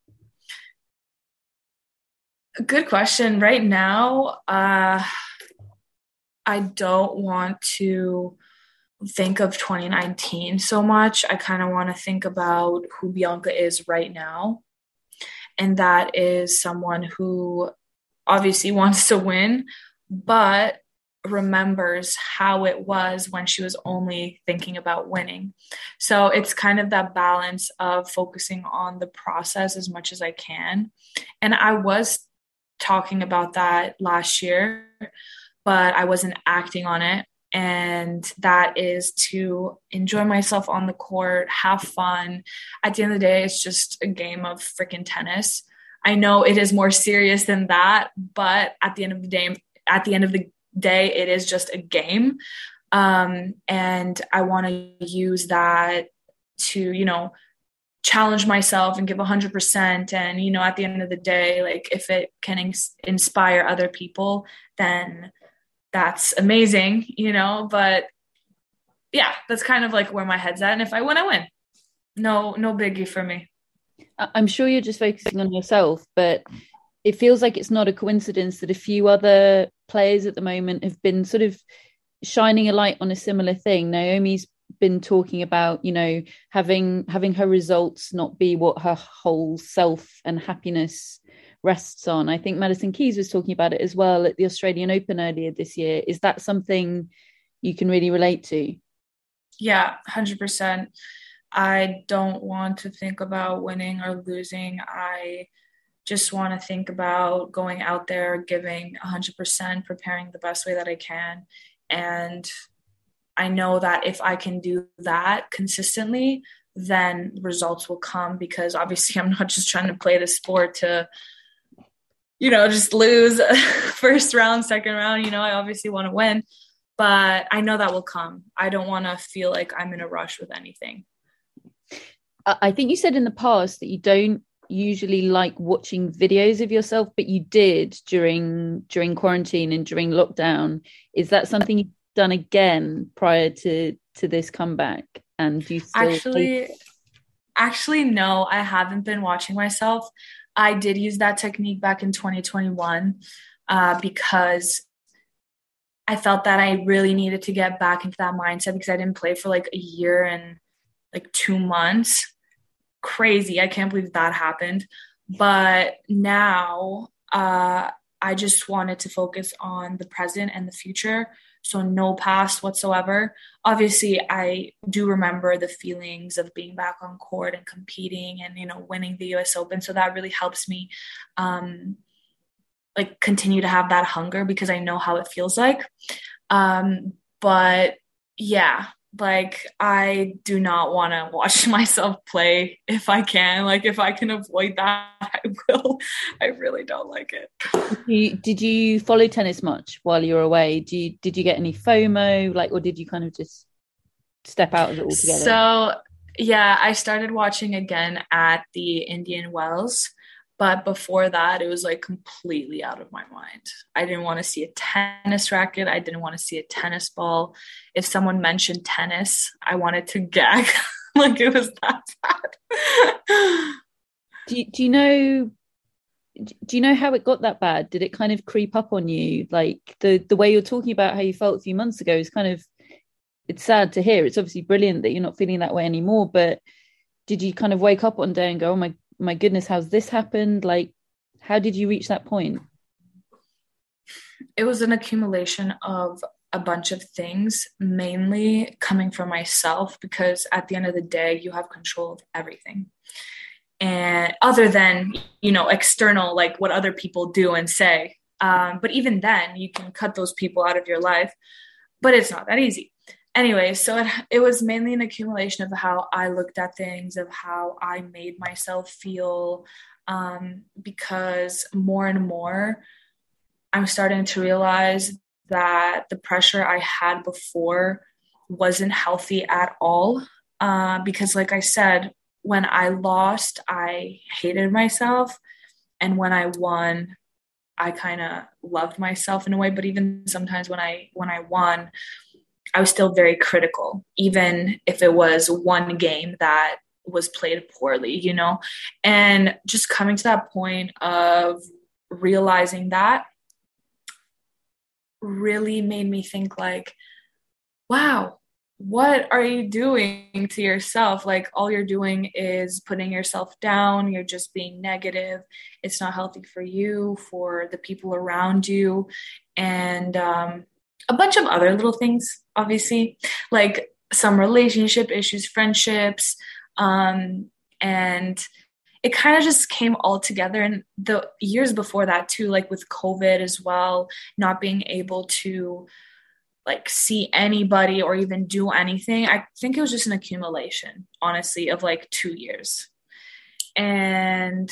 Good question. Right now, uh, I don't want to think of twenty nineteen so much. I kind of want to think about who Bianca is right now. And that is someone who obviously wants to win, but remembers how it was when she was only thinking about winning. So it's kind of that balance of focusing on the process as much as I can. And I was talking about that last year, but I wasn't acting on it. And that is to enjoy myself on the court, have fun. At the end of the day, it's just a game of freaking tennis. I know it is more serious than that, but at the end of the day, at the end of the day, it is just a game. Um, and I want to use that to, you know, challenge myself and give a hundred percent. And, you know, at the end of the day, like if it can ins- inspire other people, then that's amazing, you know, but yeah, that's kind of like where my head's at. And if I win, I win. No, no biggie for me. I'm sure you're just focusing on yourself, but it feels like it's not a coincidence that a few other players at the moment have been sort of shining a light on a similar thing. Naomi's been talking about, you know, having having her results not be what her whole self and happiness rests on. I think Madison Keys was talking about it as well at the Australian Open earlier this year. Is that something you can really relate to? Yeah, one hundred percent. I don't want to think about winning or losing. I just want to think about going out there, giving one hundred percent, preparing the best way that I can. And I know that if I can do that consistently, then results will come, because obviously I'm not just trying to play the sport to, you know, just lose first round, second round. You know, I obviously want to win, but I know that will come. I don't want to feel like I'm in a rush with anything. I think you said in the past that you don't usually like watching videos of yourself, but you did during during quarantine and during lockdown. Is that something you've done again prior to to this comeback? And do you still actually take- actually no, I haven't been watching myself. I did use that technique back in twenty twenty-one uh, because I felt that I really needed to get back into that mindset, because I didn't play for like a year and like two months. Crazy. I can't believe that happened. But now uh, I just wanted to focus on the present and the future. So no past whatsoever. Obviously, I do remember the feelings of being back on court and competing and, you know, winning the U S Open. So that really helps me um, like continue to have that hunger, because I know how it feels like. Um, but yeah, like I do not want to watch myself play if I can. Like if I can avoid that, I will. I really don't like it. Did you, did you follow tennis much while you were away? Do you, did you get any FOMO, like, or did you kind of just step out of it altogether? So yeah, I started watching again at the Indian Wells. But before that, it was like completely out of my mind. I didn't want to see a tennis racket. I didn't want to see a tennis ball. If someone mentioned tennis, I wanted to gag. Like, it was that bad. do, you, do you know do you know how it got that bad? Did it kind of creep up on you? Like the the way you're talking about how you felt a few months ago is kind of, it's sad to hear. It's obviously brilliant that you're not feeling that way anymore, but did you kind of wake up one day and go, oh my my goodness, how's this happened? Like, how did you reach that point? It was an accumulation of a bunch of things, mainly coming from myself, because at the end of the day, you have control of everything. And other than, you know, external, like what other people do and say. Um, but even then, you can cut those people out of your life, but it's not that easy. Anyway, so it, it was mainly an accumulation of how I looked at things, of how I made myself feel, um, because more and more I'm starting to realize that the pressure I had before wasn't healthy at all. Uh, because like I said, when I lost, I hated myself. And when I won, I kind of loved myself in a way. But even sometimes when I when I won, I was still very critical, even if it was one game that was played poorly, you know, and just coming to that point of realizing that really made me think like, wow, what are you doing to yourself? Like, all you're doing is putting yourself down. You're just being negative. It's not healthy for you, for the people around you. And, um, a bunch of other little things, obviously, like some relationship issues, friendships, um, and it kind of just came all together. And the years before that too, like with COVID as well, not being able to like see anybody or even do anything. I think it was just an accumulation, honestly, of like two years. And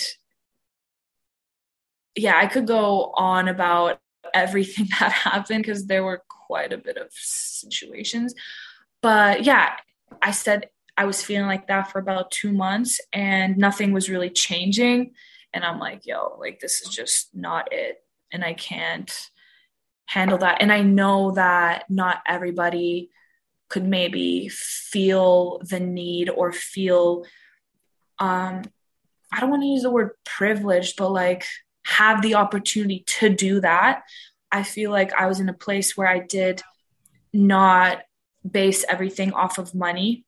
yeah, I could go on about everything that happened because there were quite a bit of situations. But yeah, I said I was feeling like that for about two months and nothing was really changing. And I'm like, yo, like, this is just not it. And I can't handle that. And I know that not everybody could maybe feel the need or feel, um, I don't want to use the word privileged, but like have the opportunity to do that. I feel like I was in a place where I did not base everything off of money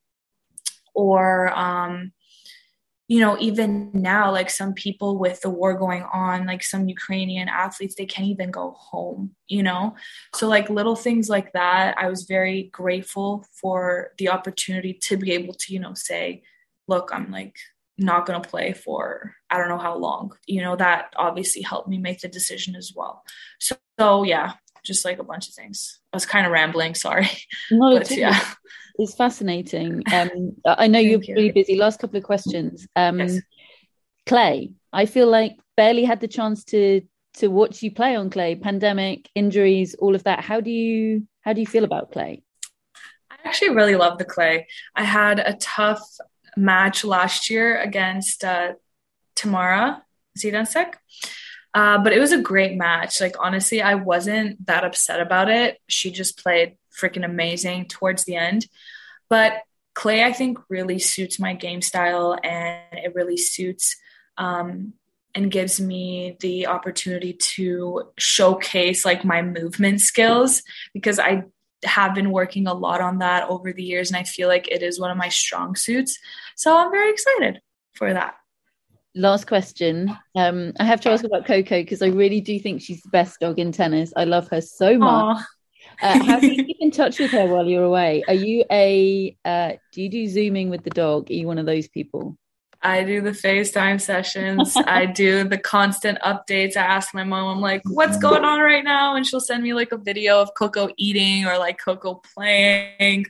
or, um, you know, even now, like some people with the war going on, like some Ukrainian athletes, they can't even go home, you know? So like little things like that, I was very grateful for the opportunity to be able to, you know, say, look, I'm like not going to play for, I don't know how long, you know, that obviously helped me make the decision as well. So, so yeah, just like a bunch of things. I was kind of rambling, sorry. No, but yeah. It's fascinating. Um, I know you're you. really busy. Last couple of questions. Um, yes. Clay, I feel like barely had the chance to to watch you play on clay. Pandemic, injuries, all of that. How do you how do you feel about clay? I actually really love the clay. I had a tough match last year against uh, Tamara Zidansek. Uh, but it was a great match. Like, honestly, I wasn't that upset about it. She just played freaking amazing towards the end. But clay, I think, really suits my game style, and it really suits um, and gives me the opportunity to showcase like my movement skills, because I have been working a lot on that over the years, and I feel like it is one of my strong suits. So I'm very excited for that. Last question. Um, I have to ask about Coco because I really do think she's the best dog in tennis. I love her so much. Uh, how do you keep in touch with her while you're away? Are you a, uh, do you do Zooming with the dog? Are you one of those people? I do the FaceTime sessions. I do the constant updates. I ask my mom, I'm like, what's going on right now? And she'll send me like a video of Coco eating or like Coco playing.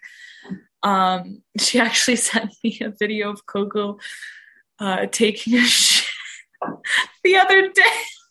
Um, she actually sent me a video of Coco uh, taking a shit the other day.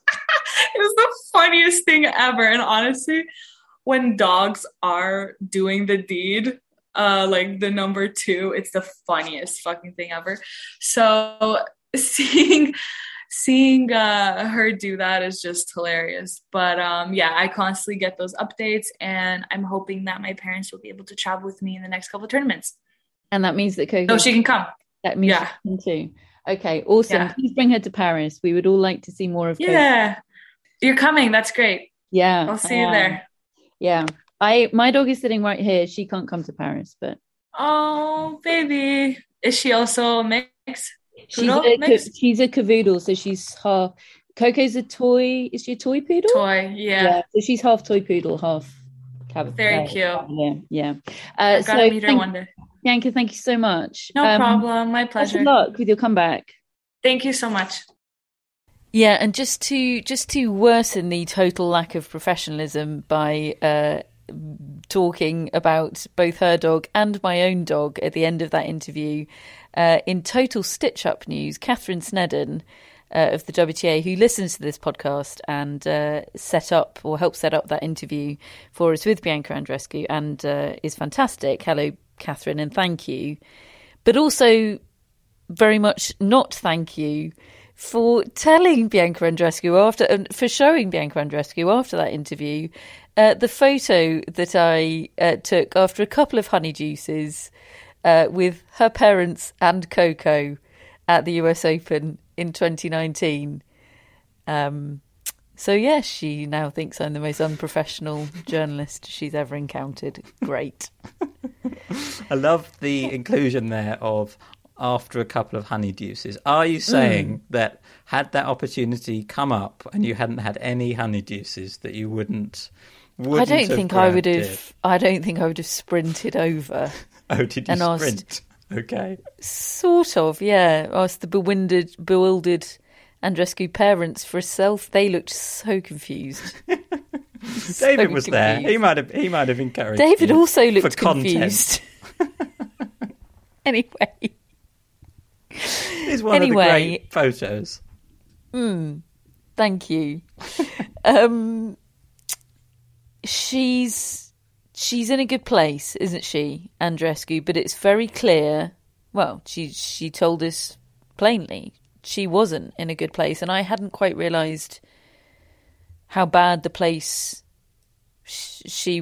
It was the funniest thing ever. And honestly, when dogs are doing the deed, uh, like the number two, it's the funniest fucking thing ever. So seeing seeing uh, her do that is just hilarious. But um, yeah, I constantly get those updates, and I'm hoping that my parents will be able to travel with me in the next couple of tournaments. And that means that Coco... No, she can come. That means yeah. she can too. Okay, awesome. Yeah. Please bring her to Paris. We would all like to see more of Coco. Yeah, you're coming. That's great. Yeah. I'll see you there. Yeah. I my dog is sitting right here. She can't come to Paris, but... Oh, baby. Is she also mixed? She's a, mixed? she's a cavoodle, so she's half... Coco's a toy... Is she a toy poodle? Toy, yeah. yeah so she's half toy poodle, half... Cav- Very uh, cute. Yeah, yeah. Uh, I gotta so meet her thank, one day. Bianca, thank you so much. No um, problem. My pleasure. Good luck with your comeback. Thank you so much. Yeah, and just to just to worsen the total lack of professionalism by uh, talking about both her dog and my own dog at the end of that interview, uh, in total stitch-up news, Catherine Snedden uh, of the W T A, who listens to this podcast and uh, set up or helped set up that interview for us with Bianca Andreescu and uh, is fantastic. Hello, Catherine, and thank you. But also very much not thank you for telling Bianca Andreescu after, and for showing Bianca Andreescu after that interview, uh, the photo that I uh, took after a couple of honeyjuices uh, with her parents and Coco at the U S Open in twenty nineteen. Um, so yes, she now thinks I'm the most unprofessional journalist she's ever encountered. Great. I love the inclusion there of after a couple of honeyjuices. Are you saying mm. that had that opportunity come up and you hadn't had any honeyjuices that you wouldn't, wouldn't I don't have think I would have it? I don't think I would have sprinted over. Oh, did you and sprint? Asked, okay. Sort of, yeah. Asked the bewildered bewildered Andreescu parents for a self. They looked so confused. so David was confused. there. He might have he might have encouraged David you also looked for confused. Anyway. It's one anyway, of the great photos. Mm, thank you. um, she's she's in a good place, isn't she, Andreescu? But it's very clear. Well, she she told us plainly she wasn't in a good place, and I hadn't quite realised how bad the place sh- she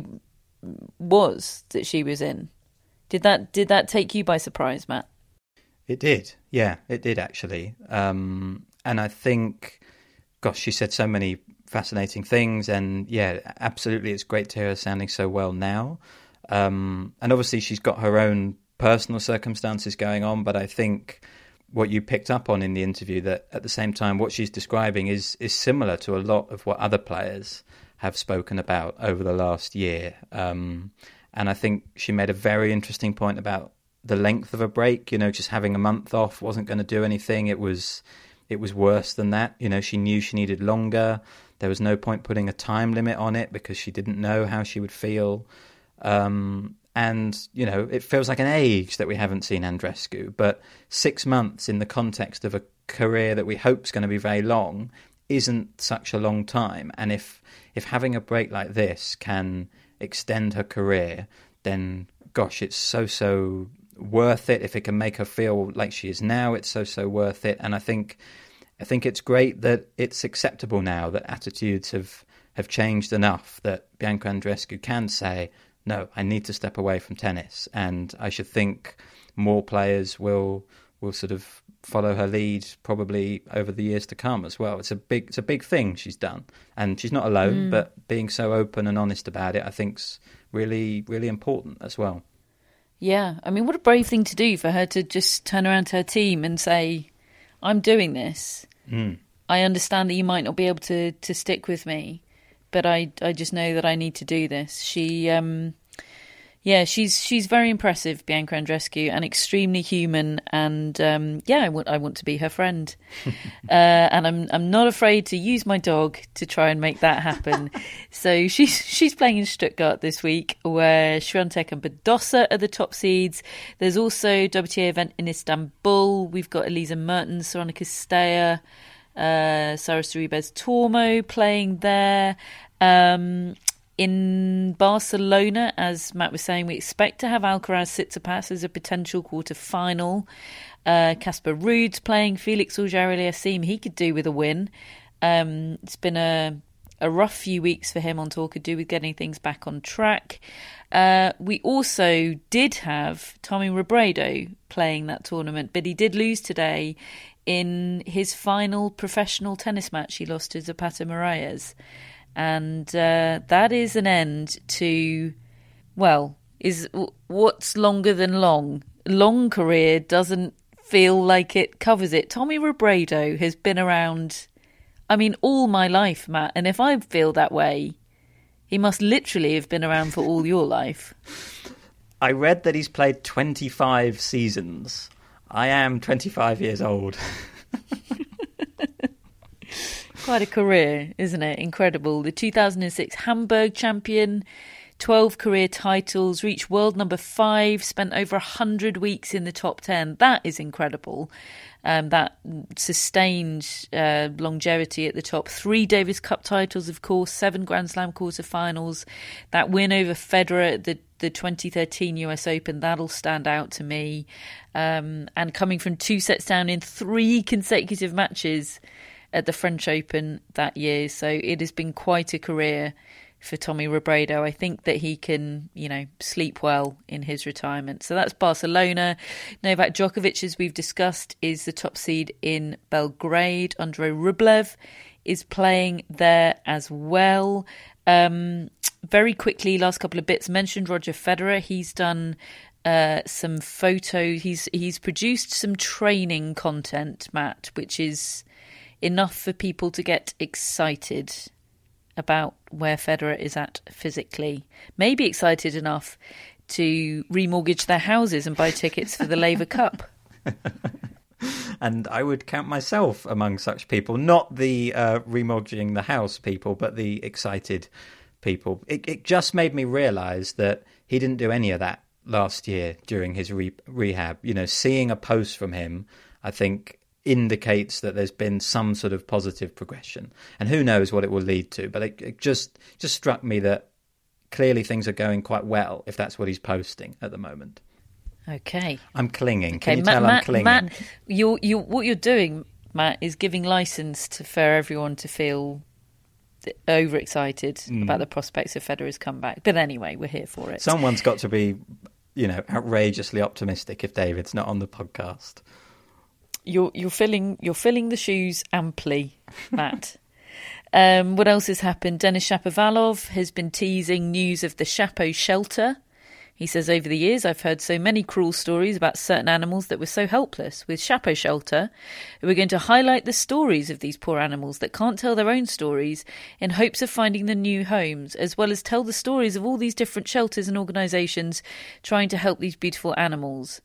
was that she was in. Did that did that take you by surprise, Matt? It did, yeah, it did actually. Um, and I think, gosh, she said so many fascinating things, and yeah, absolutely, it's great to hear her sounding so well now. Um, and obviously, she's got her own personal circumstances going on, but I think what you picked up on in the interview, that at the same time, what she's describing is is similar to a lot of what other players have spoken about over the last year. Um, and I think she made a very interesting point about the length of a break. You know, just having a month off wasn't going to do anything. It was, it was worse than that. You know, she knew she needed longer. There was no point putting a time limit on it because she didn't know how she would feel. Um, and, you know, it feels like an age that we haven't seen Andreescu, but six months in the context of a career that we hope is going to be very long isn't such a long time. And if, if having a break like this can extend her career, then gosh, it's so, so worth it. If it can make her feel like she is now, it's so, so worth it. And I think I think it's great that it's acceptable now, that attitudes have, have changed enough that Bianca Andreescu can say, no, I need to step away from tennis. And I should think more players will will sort of follow her lead probably over the years to come as well. It's a big it's a big thing she's done. And she's not alone, mm. but being so open and honest about it, I think's really, really important as well. Yeah, I mean, what a brave thing to do for her to just turn around to her team and say, I'm doing this. Mm. I understand that you might not be able to, to stick with me, but I, I just know that I need to do this. She, um, yeah, she's she's very impressive, Bianca Andreescu, and extremely human. And um, yeah, I want I want to be her friend, uh, and I'm I'm not afraid to use my dog to try and make that happen. So she's she's playing in Stuttgart this week, where Swiatek and Badosa are the top seeds. There's also a W T A event in Istanbul. We've got Elisa Mertens, Sorana Castella, uh, Sara Sorribes Tormo playing there. Um, In Barcelona, as Matt was saying, we expect to have Alcaraz Tsitsipas as a potential quarter-final. Casper uh, Ruud's playing, Felix Auger-Aliassime, he could do with a win. Um, it's been a, a rough few weeks for him on tour, could do with getting things back on track. Uh, we also did have Tommy Robredo playing that tournament, but he did lose today in his final professional tennis match. He lost to Zapata Miralles. And uh, that is an end to, well, is what's longer than long. Long career doesn't feel like it covers it. Tommy Robredo has been around, I mean, all my life, Matt. And if I feel that way, he must literally have been around for all your life. I read that he's played twenty-five seasons. I am twenty-five years old. Quite a career, isn't it? Incredible. The two thousand six Hamburg champion, twelve career titles, reached world number five, spent over one hundred weeks in the top ten. That is incredible. Um, that sustained uh, longevity at the top. Three Davis Cup titles, of course, seven Grand Slam quarterfinals. That win over Federer at the, the twenty thirteen U S Open, that'll stand out to me. Um, and coming from two sets down in three consecutive matches at the French Open that year. So it has been quite a career for Tommy Robredo. I think that he can, you know, sleep well in his retirement. So that's Barcelona. Novak Djokovic, as we've discussed, is the top seed in Belgrade. Andrei Rublev is playing there as well. Um, very quickly, last couple of bits, mentioned Roger Federer. He's done uh, some photos. He's, he's produced some training content, Matt, which is enough for people to get excited about where Federer is at physically. Maybe excited enough to remortgage their houses and buy tickets for the Laver Cup. And I would count myself among such people, not the uh, remortgaging the house people, but the excited people. It, it just made me realise that he didn't do any of that last year during his re- rehab. You know, seeing a post from him, I think, indicates that there's been some sort of positive progression, and who knows what it will lead to. But it, it just just struck me that clearly things are going quite well if that's what he's posting at the moment. Okay, I'm clinging. Okay, Can you Matt, tell Matt, I'm clinging? Matt, you you what you're doing, Matt, is giving license to for everyone to feel overexcited mm. about the prospects of Federer's comeback. But anyway, we're here for it. Someone's got to be, you know, outrageously optimistic if David's not on the podcast. You're you're filling you're filling the shoes amply, Matt. um, what else has happened? Denis Shapovalov has been teasing news of the Chapo shelter. He says, over the years, I've heard so many cruel stories about certain animals that were so helpless. With Chapo Shelter, we're going to highlight the stories of these poor animals that can't tell their own stories in hopes of finding them new homes, as well as tell the stories of all these different shelters and organisations trying to help these beautiful animals.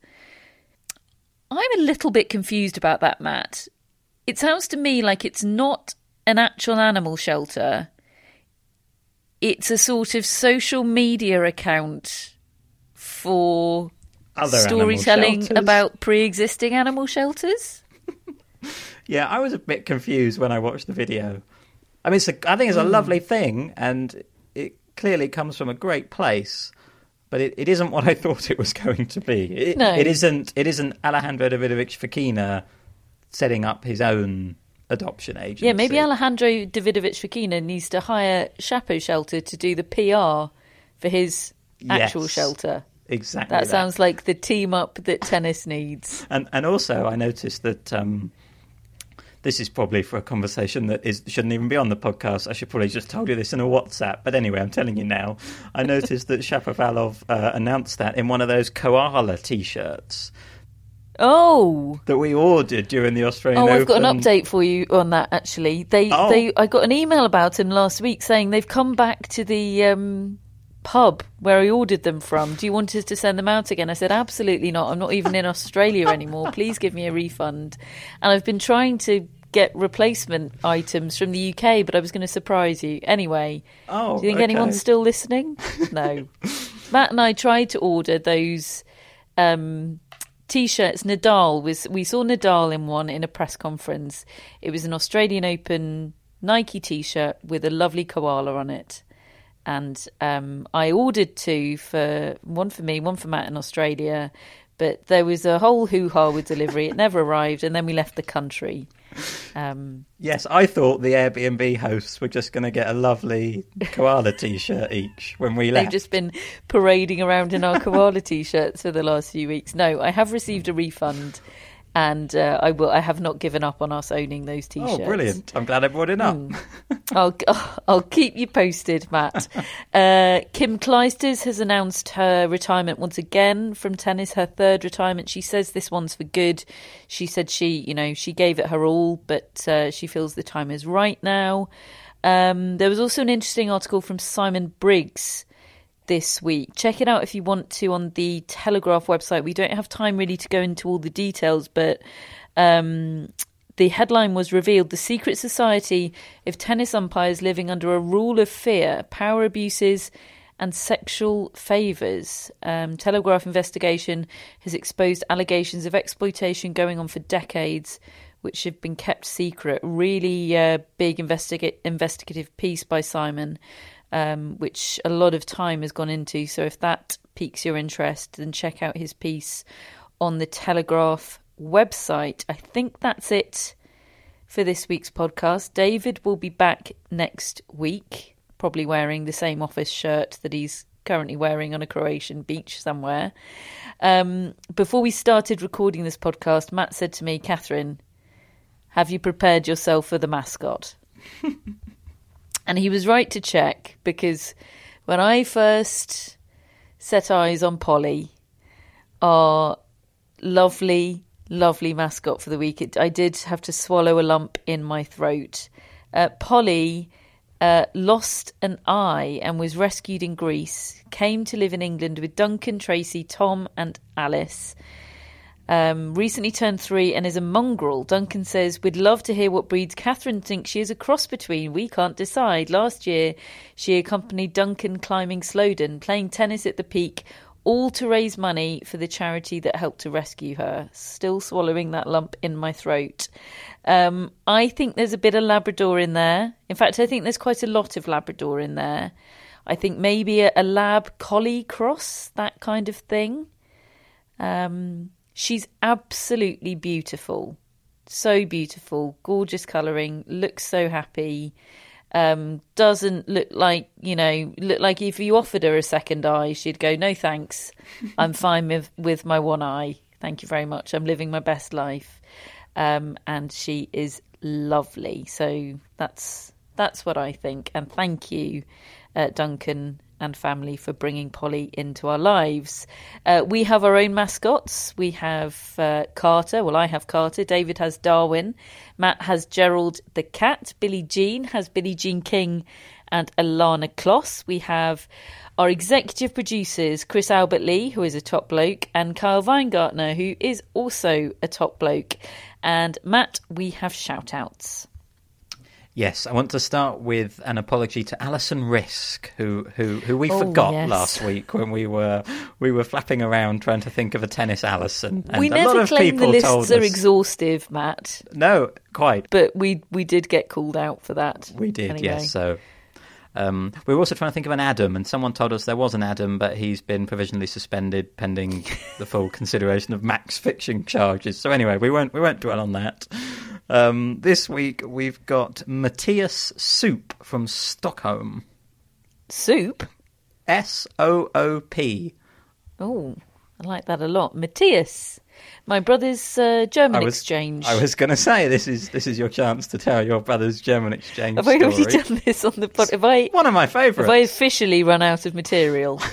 I'm a little bit confused about that, Matt. It sounds to me like it's not an actual animal shelter. It's a sort of social media account for other storytelling about pre-existing animal shelters. Yeah, I was a bit confused when I watched the video. I mean, it's a, I think it's a mm. lovely thing, and it clearly comes from a great place. But it, it isn't what I thought it was going to be. It, no. it isn't. It isn't Alejandro Davidovich Fokina setting up his own adoption agency. Yeah, maybe Alejandro Davidovich Fokina needs to hire Chapo Shelter to do the P R for his actual yes, shelter. Exactly. That, that sounds like the team up that tennis needs. And and also, I noticed that. Um, This is probably for a conversation that is shouldn't even be on the podcast. I should probably just told you this in a WhatsApp. But anyway, I'm telling you now. I noticed that Shapovalov uh, announced that in one of those koala T-shirts. Oh, that we ordered during the Australian Open. Oh, I've got an update for you on that. Actually, they oh. they I got an email about him last week saying they've come back to the um, pub where I ordered them from. Do you want us to send them out again? I said absolutely not. I'm not even in Australia anymore. Please give me a refund. And I've been trying to get replacement items from the U K, but I was going to surprise you anyway. Oh, do you think okay. anyone's still listening? No. Matt and I tried to order those um, T-shirts. Nadal was. We saw Nadal in one in a press conference. It was an Australian Open Nike T-shirt with a lovely koala on it. and um, I ordered two, for one for me, one for Matt in Australia, but there was a whole hoo-ha with delivery. It never arrived, and then we left the country. Um, yes, I thought the Airbnb hosts were just going to get a lovely koala T-shirt each when we left. They've just been parading around in our koala T-shirts for the last few weeks. No, I have received a refund, and uh, I will. I have not given up on us owning those T-shirts. Oh, brilliant! I'm glad I brought it up. Mm. I'll I'll keep you posted, Matt. Uh, Kim Clijsters has announced her retirement once again from tennis. Her third retirement. She says this one's for good. She said she, you know, she gave it her all, but uh, she feels the time is right now. Um, there was also an interesting article from Simon Briggs this week. Check it out if you want to on the Telegraph website. We don't have time really to go into all the details, but um, the headline was revealed: the secret society of tennis umpires living under a rule of fear, power abuses and sexual favours. Um, Telegraph investigation has exposed allegations of exploitation going on for decades, which have been kept secret. Really uh, big investiga- investigative piece by Simon, um, which a lot of time has gone into. So if that piques your interest, then check out his piece on the Telegraph website. I think that's it for this week's podcast. David will be back next week, probably wearing the same office shirt that he's currently wearing on a Croatian beach somewhere. Um, before we started recording this podcast, Matt said to me, Catherine, have you prepared yourself for the mascot? And he was right to check, because when I first set eyes on Polly, our lovely, lovely mascot for the week, it, I did have to swallow a lump in my throat. Uh, Polly uh, lost an eye and was rescued in Greece, came to live in England with Duncan, Tracy, Tom and Alice. Um, recently turned three and is a mongrel. Duncan says, we'd love to hear what breeds Catherine thinks she is a cross between. We can't decide. Last year, she accompanied Duncan climbing Snowdon, playing tennis at the Peak, all to raise money for the charity that helped to rescue her. Still swallowing that lump in my throat. Um, I think there's a bit of Labrador in there. In fact, I think there's quite a lot of Labrador in there. I think maybe a, a lab collie cross, that kind of thing. Um... She's absolutely beautiful. So beautiful. Gorgeous colouring. Looks so happy. Um, doesn't look like, you know, look like if you offered her a second eye, she'd go, no thanks. I'm fine with, with my one eye. Thank you very much. I'm living my best life. Um, and she is lovely. So that's that's what I think. And thank you, uh, Duncan and family, for bringing Polly into our lives. Uh, we have our own mascots. We have uh, Carter. Well, I have Carter. David has Darwin. Matt has Gerald the cat. Billie Jean has Billie Jean King and Alana Kloss. We have our executive producers, Chris Albert Lee, who is a top bloke, and Kyle Weingartner, who is also a top bloke. And Matt, we have shout-outs. Yes, I want to start with an apology to Alison Risk, who who, who we oh, forgot yes. last week when we were we were flapping around trying to think of a tennis Alison. And we a never lot of claim the people lists told are us, exhaustive, Matt. No, quite. But we we did get called out for that. We did, anyway. yes. So um, we were also trying to think of an Adam, and someone told us there was an Adam, but he's been provisionally suspended pending the full consideration of max fixing charges. So anyway, we won't we won't dwell on that. Um, this week we've got Matthias Soup from Stockholm. Soup? S O O P. Oh, I like that a lot. Matthias, my brother's uh, German I was, exchange. I was going to say, this is this is your chance to tell your brother's German exchange have story. Have I already done this on the pod? Have I, one of my favourites. Have I officially run out of material?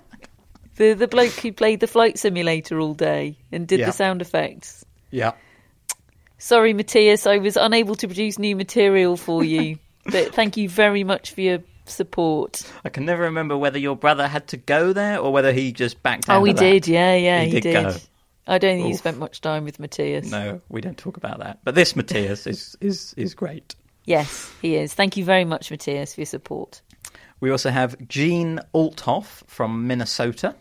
the the bloke who played the flight simulator all day and did yeah. the sound effects. Yeah. Sorry, Matthias, I was unable to produce new material for you, but thank you very much for your support. I can never remember whether your brother had to go there or whether he just backed out Oh, he of that. did, yeah, yeah, he, he did. did. Go. I don't think Oof. you spent much time with Matthias. No, we don't talk about that. But this Matthias is, is, is great. Yes, he is. Thank you very much, Matthias, for your support. We also have Jean Althoff from Minnesota.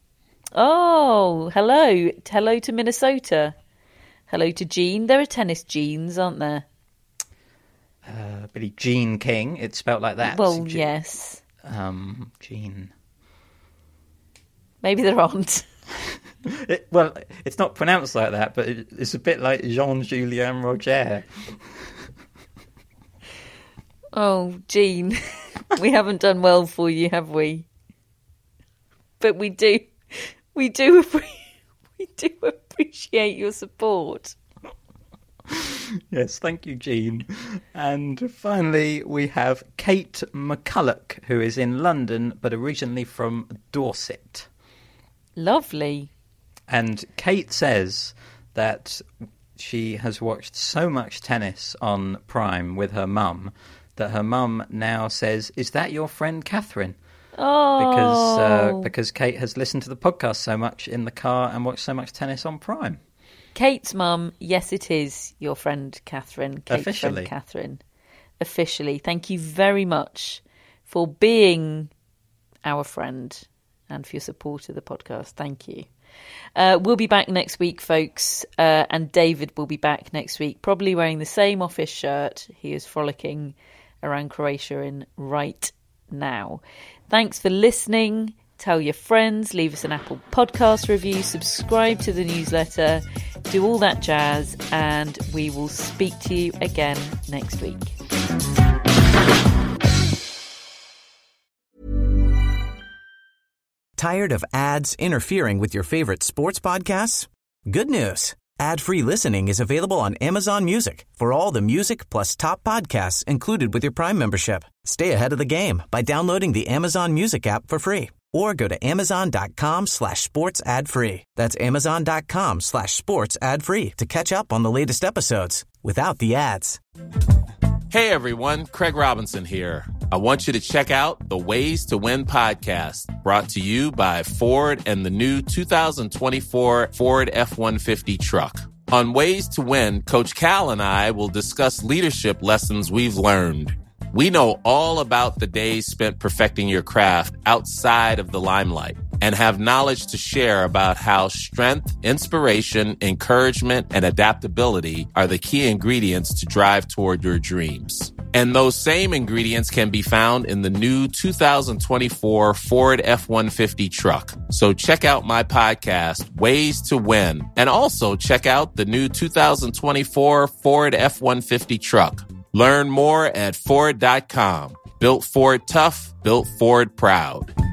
Oh, hello. Hello to Minnesota. Hello to Jean. There are tennis Jeans, aren't there? Uh, Billie Jean King. It's spelt like that. Well, Jean. yes. Um, Jean. Maybe there aren't. It, well, it's not pronounced like that, but it, it's a bit like Jean-Julien Roger. Oh, Jean, we haven't done well for you, have we? But we do, we do, we do appreciate your support. Yes, thank you, Jean. And finally, we have Kate McCulloch, who is in London, but originally from Dorset. Lovely. And Kate says that she has watched so much tennis on Prime with her mum that her mum now says, "Is that your friend Catherine?" Oh. Because, uh, because Kate has listened to the podcast so much in the car and watched so much tennis on Prime. Kate's mum, yes, it is your friend Catherine. Kate's Officially. friend Catherine. Officially. Thank you very much for being our friend and for your support of the podcast. Thank you. Uh, we'll be back next week, folks, uh, and David will be back next week, probably wearing the same office shirt he is frolicking around Croatia in right now. Thanks for listening. Tell your friends, leave us an Apple Podcast review, subscribe to the newsletter, do all that jazz, and we will speak to you again next week. Tired of ads interfering with your favorite sports podcasts? Good news. Ad-free listening is available on Amazon Music for all the music plus top podcasts included with your Prime membership. Stay ahead of the game by downloading the Amazon Music app for free or go to amazon.com slash sports ad free. That's amazon.com slash sports ad free to catch up on the latest episodes without the ads. Hey everyone, Craig Robinson here. I want you to check out the Ways to Win podcast, brought to you by Ford and the new two thousand twenty-four Ford F one fifty truck. On Ways to Win, Coach Cal and I will discuss leadership lessons we've learned. We know all about the days spent perfecting your craft outside of the limelight and have knowledge to share about how strength, inspiration, encouragement, and adaptability are the key ingredients to drive toward your dreams. And those same ingredients can be found in the new two thousand twenty-four Ford F one fifty truck. So check out my podcast, Ways to Win, and also check out the new two thousand twenty-four Ford F one fifty truck. Learn more at Ford dot com. Built Ford tough, built Ford proud.